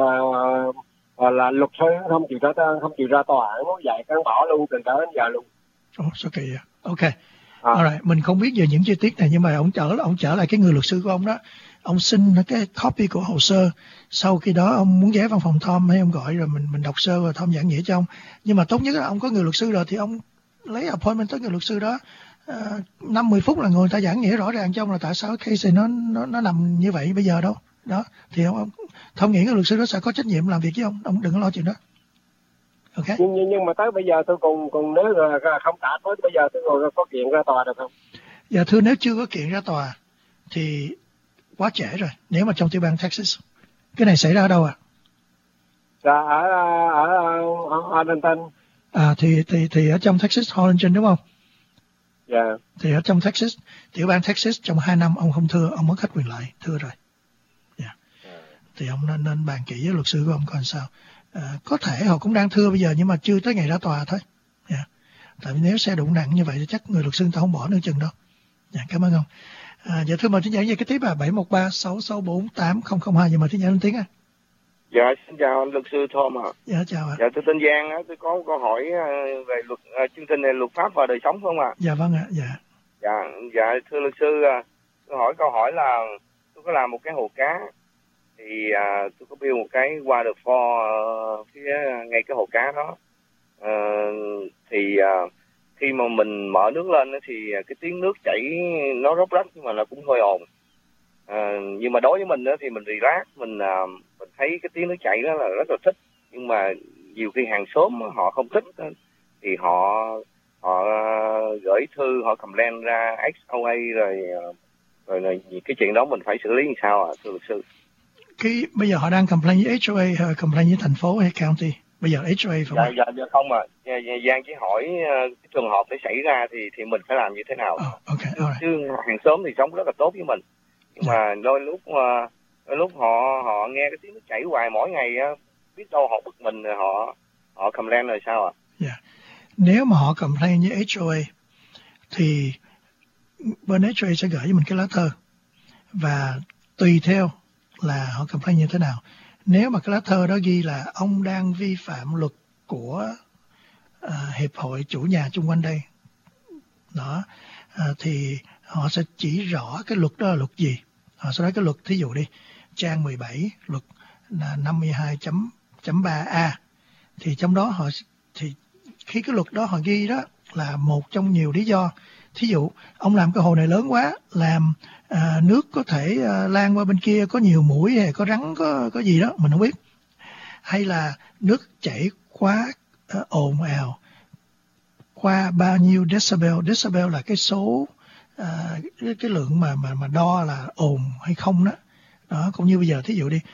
là luật sư không chịu ra tòa án, nó dạy cán bỏ luôn từ đó đến giờ luôn. Sao kỳ vậy? Ok. Alright, mình không biết về những chi tiết này, nhưng mà ông trở lại cái người luật sư của ông đó, ông xin cái copy của hồ sơ. Sau khi đó ông muốn ghé văn phòng Tom hay ông gọi rồi mình đọc sơ và Tom giảng nghĩa cho ông. Nhưng mà tốt nhất là ông có người luật sư rồi thì ông lấy appointment tới người luật sư đó, 5-10 phút là người ta giảng nghĩa rõ ràng cho ông là tại sao cái case này nó nằm như vậy bây giờ đâu. Đó thì ông Tom nghĩ cái luật sư đó sẽ có trách nhiệm làm việc với ông đừng có lo chuyện đó. Okay. Nhưng mà tới bây giờ tôi còn nếu không trả tới bây giờ tôi còn có kiện ra tòa được không? Dạ thưa, nếu chưa có kiện ra tòa thì quá trễ rồi. Nếu mà trong tiểu bang Texas, cái này xảy ra ở đâu ạ? Dạ ở Arlington. Thì ở trong Texas, Arlington đúng không? Dạ. Thì ở trong Texas, tiểu bang Texas trong 2 năm ông không thưa, ông mất hết quyền lợi, thưa rồi. Dạ. Thì ông nên bàn kỹ với luật sư của ông coi sao. Có thể họ cũng đang thưa bây giờ nhưng mà chưa tới ngày ra tòa thôi. Yeah. Tại vì nếu xe đụng nặng như vậy thì chắc người luật sư ta không bỏ nữa chừng đâu. Yeah, cảm ơn ông. Dạ thưa mời thính giả về cái tiếp là 713-664-8002. Dạ mời thính giả lên tiếng ạ. Dạ xin chào anh luật sư Tom ạ. Dạ chào ạ. Dạ tôi tên Giang á, tôi có câu hỏi về luật chương trình này, luật pháp và đời sống không ạ? Dạ vâng ạ. Dạ thưa luật sư, tôi hỏi câu hỏi là tôi có làm một cái hồ cá thì tôi có build một cái waterfall phía ngay cái hồ cá đó, thì khi mà mình mở nước lên thì cái tiếng nước chảy nó róc rách nhưng mà nó cũng hơi ồn, nhưng mà đối với mình thì mình relax, mình thấy cái tiếng nước chảy đó là rất là thích, nhưng mà nhiều khi hàng xóm họ không thích thì họ gửi thư, họ complain ra XOA rồi cái chuyện đó mình phải xử lý như sao ạ thưa luật sư? Bây giờ họ đang complain với HOA hay complain với thành phố hay county? Bây giờ HOA phải không? Dạ không ạ. Giang chỉ hỏi cái trường hợp để xảy ra thì mình phải làm như thế nào? Okay, chứ hàng xóm thì sống rất là tốt với mình, nhưng mà đôi lúc họ nghe cái tiếng nước chảy hoài mỗi ngày á, biết đâu họ bực mình rồi họ complain rồi sao ạ? Dạ. Nếu mà họ complain với HOA thì bên HOA sẽ gửi cho mình cái lá thơ và tùy theo là họ complain như thế nào. Nếu mà cái lá thơ đó ghi là ông đang vi phạm luật của hiệp hội chủ nhà chung quanh đây đó, thì họ sẽ chỉ rõ cái luật đó là luật gì. Họ sẽ nói cái luật, thí dụ đi trang 17 luật là 52.3A, thì trong đó thì khi cái luật đó họ ghi đó là một trong nhiều lý do. Thí dụ ông làm cái hồ này lớn quá, làm nước có thể lan qua bên kia, có nhiều muỗi hay có rắn, có gì đó mình không biết, hay là nước chảy quá ồn ào, qua bao nhiêu decibel. Decibel là cái số cái lượng mà đo là ồn hay không đó. Đó, cũng như bây giờ thí dụ đi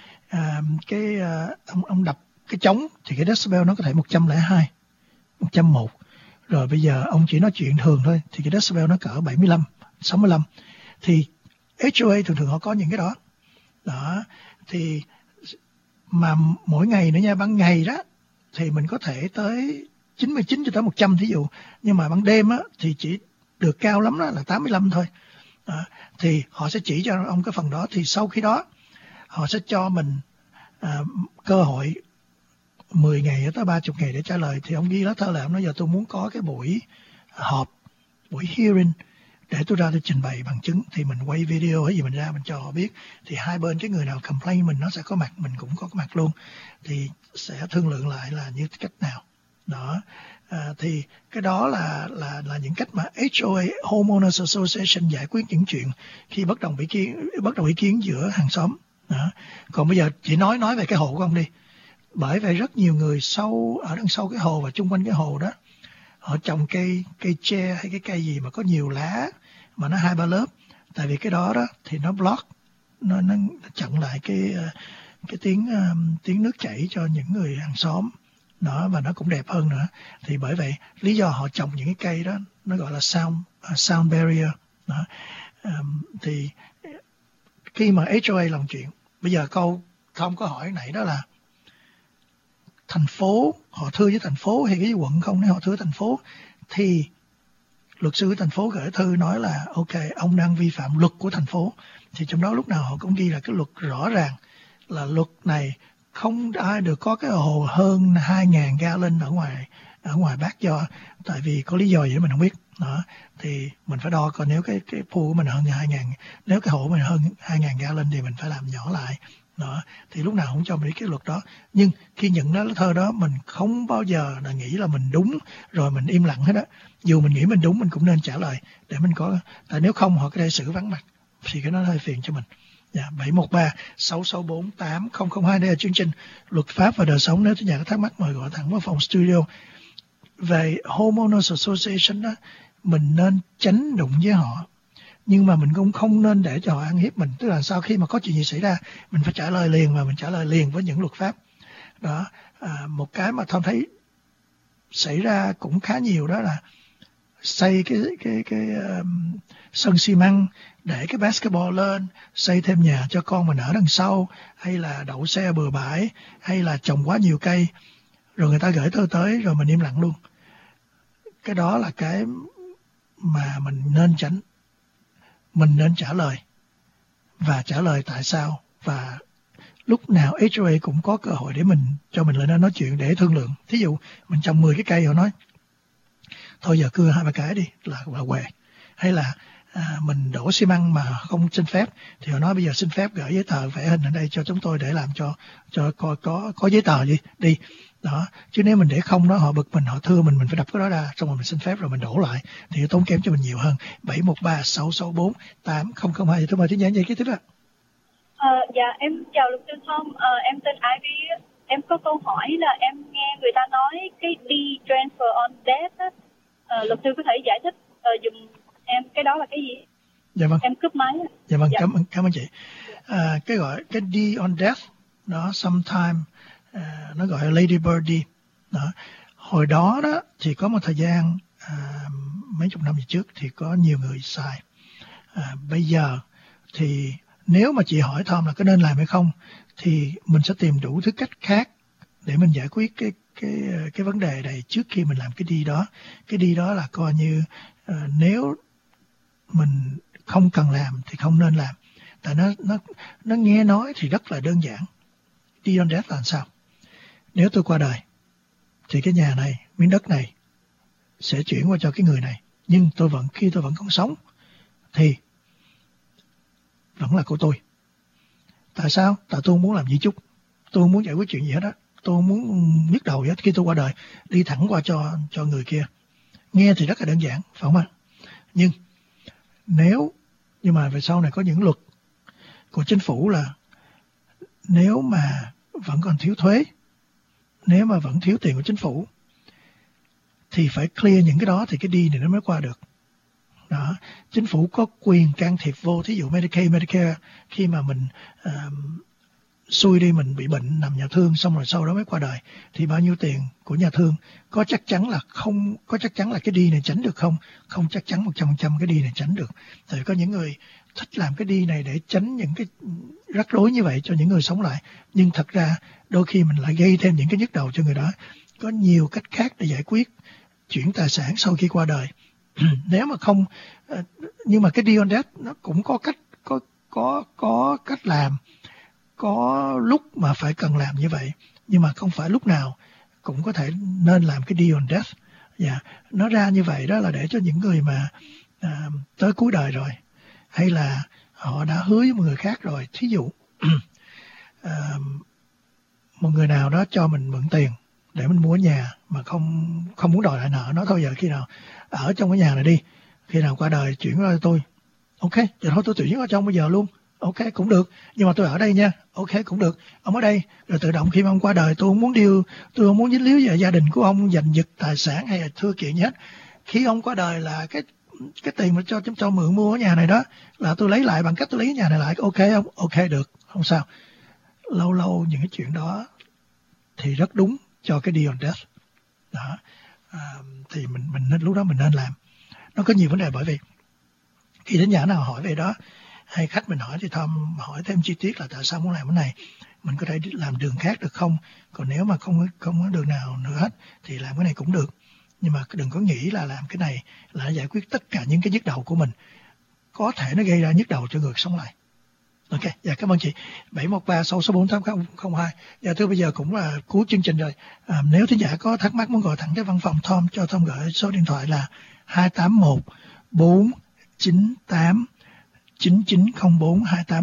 ông đập cái trống thì cái decibel nó có thể 102, 101. Rồi bây giờ ông chỉ nói chuyện thường thôi thì cái decibel nó cỡ 75, 65. Thì HOA thường họ có những cái đó. Đó, thì mà mỗi ngày nữa nha, ban ngày đó thì mình có thể tới 99 cho tới 100 thí dụ, nhưng mà ban đêm á thì chỉ được cao lắm đó là 85 thôi. Đó, thì họ sẽ chỉ cho ông cái phần đó, thì sau khi đó họ sẽ cho mình cơ hội 10 ngày tới 30 ngày để trả lời. Thì ông ghi lá thơ là ông nói giờ tôi muốn có cái buổi họp, buổi hearing để tôi ra tôi trình bày bằng chứng, thì mình quay video hay gì mình ra mình cho họ biết, thì hai bên cái người nào complain mình nó sẽ có mặt, mình cũng có mặt luôn, thì sẽ thương lượng lại là như cách nào đó. Thì cái đó là những cách mà HOA, Homeowners Association, giải quyết những chuyện khi bất đồng ý kiến giữa hàng xóm đó. Còn bây giờ chỉ nói về cái hồ của ông đi, bởi vậy rất nhiều người ở đằng sau cái hồ và chung quanh cái hồ đó họ trồng cây tre hay cái cây gì mà có nhiều lá mà nó 2-3 lớp, tại vì cái đó thì nó block, nó chặn lại cái tiếng nước chảy cho những người hàng xóm đó, và nó cũng đẹp hơn nữa. Thì bởi vậy lý do họ trồng những cái cây đó nó gọi là sound barrier đó. Thì khi mà HOA làm chuyện, bây giờ câu Tom có hỏi nãy đó là thành phố, họ thưa với thành phố hay cái quận không, nếu họ thưa thành phố thì luật sư của thành phố gửi thư nói là ok, ông đang vi phạm luật của thành phố. Thì trong đó lúc nào họ cũng ghi là cái luật rõ ràng là luật này không ai được có cái hồ hơn 2.000 gallon ở ngoài bát cho, tại vì có lý do gì mình không biết. Đó, thì mình phải đo coi nếu cái pool của mình hơn 2.000, nếu cái hồ của mình hơn 2.000 gallon thì mình phải làm nhỏ lại. Đó, thì lúc nào cũng cho mình cái luật đó. Nhưng khi nhận lá thơ đó, mình không bao giờ là nghĩ là mình đúng rồi mình im lặng hết á. Dù mình nghĩ mình đúng, mình cũng nên trả lời để mình có, tại nếu không họ có thể xử vắng mặt thì cái nó hơi phiền cho mình. 713-664-8002 đây là chương trình Luật pháp và đời sống. Nếu thính giả có thắc mắc mời gọi thẳng vào phòng studio. Về Homeowners Association đó, mình nên tránh đụng với họ, nhưng mà mình cũng không nên để cho họ ăn hiếp mình. Tức là sau khi mà có chuyện gì xảy ra, mình phải trả lời liền, và mình trả lời liền với những luật pháp đó. Một cái mà Tom thấy xảy ra cũng khá nhiều đó là xây cái sân xi măng để cái basketball lên, xây thêm nhà cho con mình ở đằng sau, hay là đậu xe bừa bãi, hay là trồng quá nhiều cây, rồi người ta gửi thư tới rồi mình im lặng luôn. Cái đó là cái mà mình nên tránh. Mình nên trả lời, và trả lời tại sao, và lúc nào HOA cũng có cơ hội để cho mình lên đó nói chuyện để thương lượng. Thí dụ mình trồng 10 cái cây, họ nói thôi giờ cưa 2-3 cái đi là què. Hay là mình đổ xi măng mà không xin phép thì họ nói bây giờ xin phép gửi giấy tờ vẽ hình ở đây cho chúng tôi để làm cho coi có giấy tờ gì đi đó. Chứ nếu mình để không đó, họ bực mình, họ thưa mình phải đập cái đó ra, xong rồi mình xin phép rồi mình đổ lại thì tốn kém cho mình nhiều hơn. 713-664-8002. Tôi mời thính giả vậy kế tiếp ạ. Dạ em chào luật sư Tom, em tên Ivy. Em có câu hỏi là em nghe người ta nói cái deed transfer on death á, luật sư có thể giải thích dùm em cái đó là cái gì? Dạ vâng. Em cúp máy. Dạ vâng, dạ. Cảm ơn chị. Cái gọi cái deed on death đó, sometime nó gọi là Lady Bird deed đó. Hồi đó thì có một thời gian mấy chục năm về trước thì có nhiều người xài. Bây giờ thì nếu mà chị hỏi Tom là có nên làm hay không, thì mình sẽ tìm đủ thứ cách khác để mình giải quyết cái vấn đề này trước khi mình làm cái deed đó. Cái deed đó là coi như nếu mình không cần làm thì không nên làm. Tại nó nghe nói thì rất là đơn giản. Deed on death là sao? Nếu tôi qua đời thì cái nhà này, miếng đất này sẽ chuyển qua cho cái người này, nhưng khi tôi vẫn còn sống thì vẫn là của tôi. Tại sao? Tại tôi không muốn làm di chúc, tôi không muốn giải quyết chuyện gì hết đó, tôi không muốn nhức đầu gì hết. Khi tôi qua đời đi thẳng qua cho người kia. Nghe thì rất là đơn giản, phải không ạ? Nhưng mà về sau này có những luật của chính phủ là nếu mà vẫn còn thiếu thuế, nếu mà vẫn thiếu tiền của chính phủ thì phải clear những cái đó thì cái deed này nó mới qua được. Đó, chính phủ có quyền can thiệp vô. Thí dụ Medicaid, Medicare, khi mà mình xui đi, mình bị bệnh nằm nhà thương, xong rồi sau đó mới qua đời thì bao nhiêu tiền của nhà thương có chắc chắn là cái deed này tránh được không? Không chắc chắn 100% cái deed này tránh được. Tại vì có những người thích làm cái deed này để tránh những cái rắc rối như vậy cho những người sống lại, nhưng thật ra đôi khi mình lại gây thêm những cái nhức đầu cho người đó. Có nhiều cách khác để giải quyết chuyển tài sản sau khi qua đời. Nếu mà không, nhưng mà cái deed on death nó cũng có cách làm, có lúc mà phải cần làm như vậy, nhưng mà không phải lúc nào cũng có thể nên làm cái deed on death. Nó ra như vậy đó là để cho những người mà tới cuối đời rồi, hay là họ đã hứa với một người khác rồi. Thí dụ một người nào đó cho mình mượn tiền để mình mua nhà mà không muốn đòi lại nợ, nói thôi giờ khi nào ở trong cái nhà này đi, khi nào qua đời chuyển qua cho tôi. Ok, giờ thôi tôi chuyển vào trong bây giờ luôn. Ok, cũng được, nhưng mà tôi ở đây nha. Ok, cũng được, ông ở đây, rồi tự động khi mà ông qua đời tôi không muốn dính líu về gia đình của ông giành giật tài sản hay là thưa kiện gì hết. Khi ông qua đời là cái tiền mà cho mượn mua cái nhà này đó là tôi lấy lại bằng cách tôi lấy cái nhà này lại. Ok không? Ok, được, không sao. Lâu những cái chuyện đó thì rất đúng cho cái deed on death đó. Thì mình nên, lúc đó mình nên làm. Nó có nhiều vấn đề, bởi vì khi đến nhà nào hỏi về đó hay khách mình hỏi thì Tom hỏi thêm chi tiết là tại sao muốn làm cái này. mình có thể làm đường khác được không? Còn nếu mà không có đường nào nữa hết thì làm cái này cũng được. Nhưng mà đừng có nghĩ là làm cái này là giải quyết tất cả những cái nhức đầu của mình. Có thể nó gây ra nhức đầu cho người sống lại. Ok, dạ cảm ơn chị. 713-664-8002. Dạ thưa bây giờ cũng là cuối chương trình rồi. Nếu thính giả có thắc mắc muốn gọi thẳng tới văn phòng Tom, cho Tom gọi số điện thoại là 281-498-9904,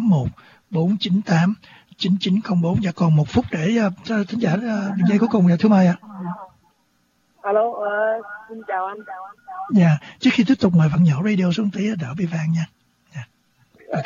281-498-9904. Dạ còn 1 phút để cho thính giả đường dây cuối cùng. Dạ thưa Mai ạ. Alo, xin chào anh. Dạ, trước khi tiếp tục mời bạn nhỏ radio xuống tí đỡ bị vang nha. Dạ. Ok.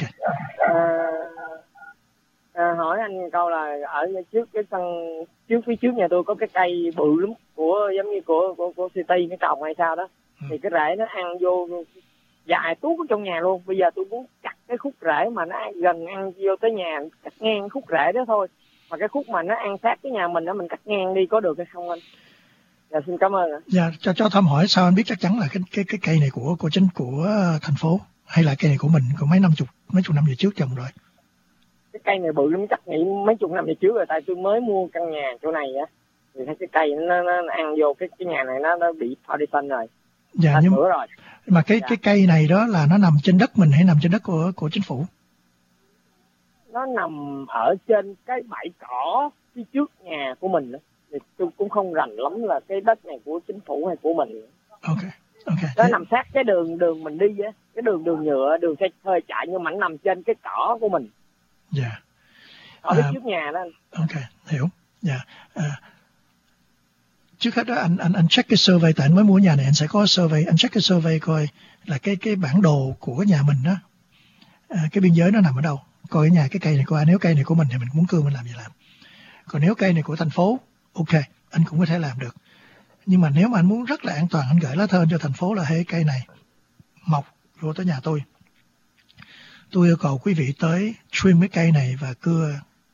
Hỏi anh câu là ở trước cái sân phía trước nhà tôi có cái cây bự lắm của giống như của City nó trồng hay sao đó. Thì cái rễ nó ăn vô dài tuốt ở trong nhà luôn. Bây giờ tôi muốn cắt cái khúc rễ mà nó gần ăn vô tới nhà, cắt ngang khúc rễ đó thôi. Mà cái khúc mà nó ăn sát cái nhà mình đó mình cắt ngang đi có được hay không anh? Dạ xin cảm ơn ạ. Dạ cho Thom hỏi sao anh biết chắc chắn là cái cây này của thành phố hay là cây này của mình có mấy chục năm về trước trồng rồi? Cái cây này bự lắm, chắc nghĩ mấy chục năm về trước rồi, tại tôi mới mua căn nhà chỗ này á. Thì thấy cái cây nó ăn vô cái nhà này nó bị partition rồi. Dạ nhưng rồi. Mà cái cây này đó là nó nằm trên đất mình hay nằm trên đất của chính phủ? Nó nằm ở trên cái bãi cỏ phía trước nhà của mình đó. Thì tôi cũng không rành lắm là cái đất này của chính phủ hay của mình. Ok. Nó nằm sát cái đường mình đi á, cái đường nhựa, đường xe hơi chạy nhưng mà nó nằm trên cái cỏ của mình. Dạ. Ở phía trước nhà đó. Ok, hiểu. Dạ. Trước hết đó anh check cái survey, tại anh mới mua nhà này anh sẽ có survey, anh check cái survey coi là cái bản đồ của cái nhà mình đó, cái biên giới nó nằm ở đâu. Coi cái cây này của ai, nếu cây này của mình thì mình muốn cưa mình làm gì làm. Còn nếu cây này của thành phố, ok, anh cũng có thể làm được. Nhưng mà nếu mà anh muốn rất là an toàn, anh gửi lá thư cho thành phố là hey, cây này mọc vô tới nhà tôi yêu cầu quý vị tới trim cái cây này và cưa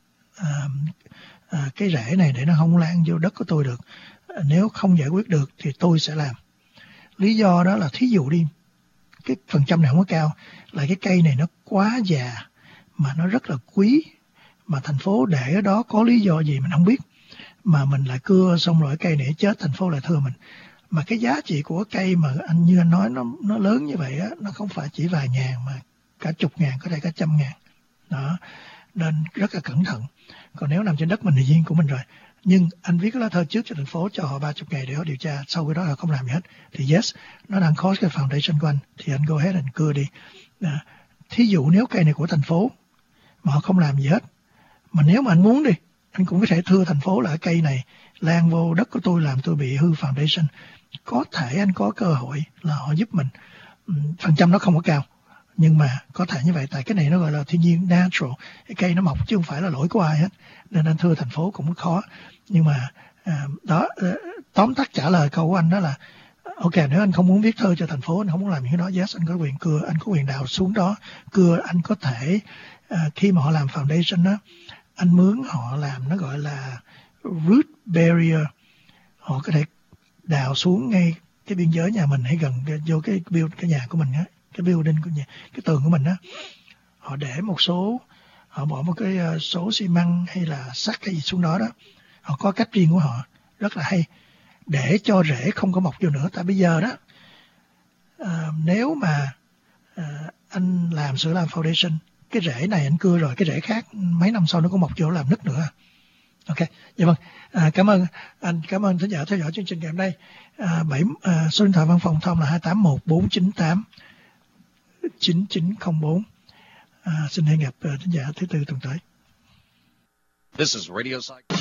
cái rễ này để nó không lan vô đất của tôi được. Nếu không giải quyết được thì tôi sẽ làm. Lý do đó là thí dụ đi, cái phần trăm này không có cao, là cái cây này nó quá già mà nó rất là quý, mà thành phố để ở đó có lý do gì mình không biết, mà mình lại cưa xong rồi cây này chết, thành phố lại thưa mình. Mà cái giá trị của cây mà như anh nói nó lớn như vậy á, nó không phải chỉ vài ngàn mà cả chục ngàn, có thể cả trăm ngàn đó, nên rất là cẩn thận. Còn nếu nằm trên đất mình thì riêng của mình rồi. Nhưng anh viết cái lá thư trước cho thành phố cho họ 30 ngày để họ điều tra, sau cái đó họ không làm gì hết thì yes, nó đang cost cái foundation của anh thì anh go ahead and cưa đi. Thí dụ nếu cây này của thành phố mà họ không làm gì hết, mà nếu mà anh muốn đi, anh cũng có thể thưa thành phố là cây này lan vô đất của tôi làm tôi bị hư foundation. Có thể anh có cơ hội là họ giúp mình. Phần trăm nó không có cao, nhưng mà có thể như vậy, tại cái này nó gọi là thiên nhiên, natural. Cái cây nó mọc chứ không phải là lỗi của ai hết, nên anh thưa thành phố cũng khó. Nhưng mà tóm tắt trả lời câu của anh đó là ok, nếu anh không muốn viết thơ cho thành phố, anh không muốn làm những cái đó, yes, anh có quyền cưa, anh có quyền đào xuống đó cưa. Anh có thể khi mà họ làm foundation đó, anh mướn họ làm, nó gọi là root barrier. Họ có thể đào xuống ngay cái biên giới nhà mình hay gần vô cái nhà của mình á, cái building của nhà, cái tường của mình á. Họ để một số, họ bỏ một cái số xi măng hay là sắt hay gì xuống đó đó. Họ có cách riêng của họ rất là hay để cho rễ không có mọc vô nữa. Tại bây giờ đó nếu mà anh sửa làm foundation, cái rễ này anh cưa rồi, cái rễ khác mấy năm sau nó có mọc vô làm nứt nữa. Ok, dạ vâng. Cảm ơn anh, cảm ơn thính giả theo dõi chương trình ngày hôm nay. Số điện thoại văn phòng Tom là 281-498-9904. Xin hẹn gặp thính giả thứ tư tuần tới. This is Radio Cycle.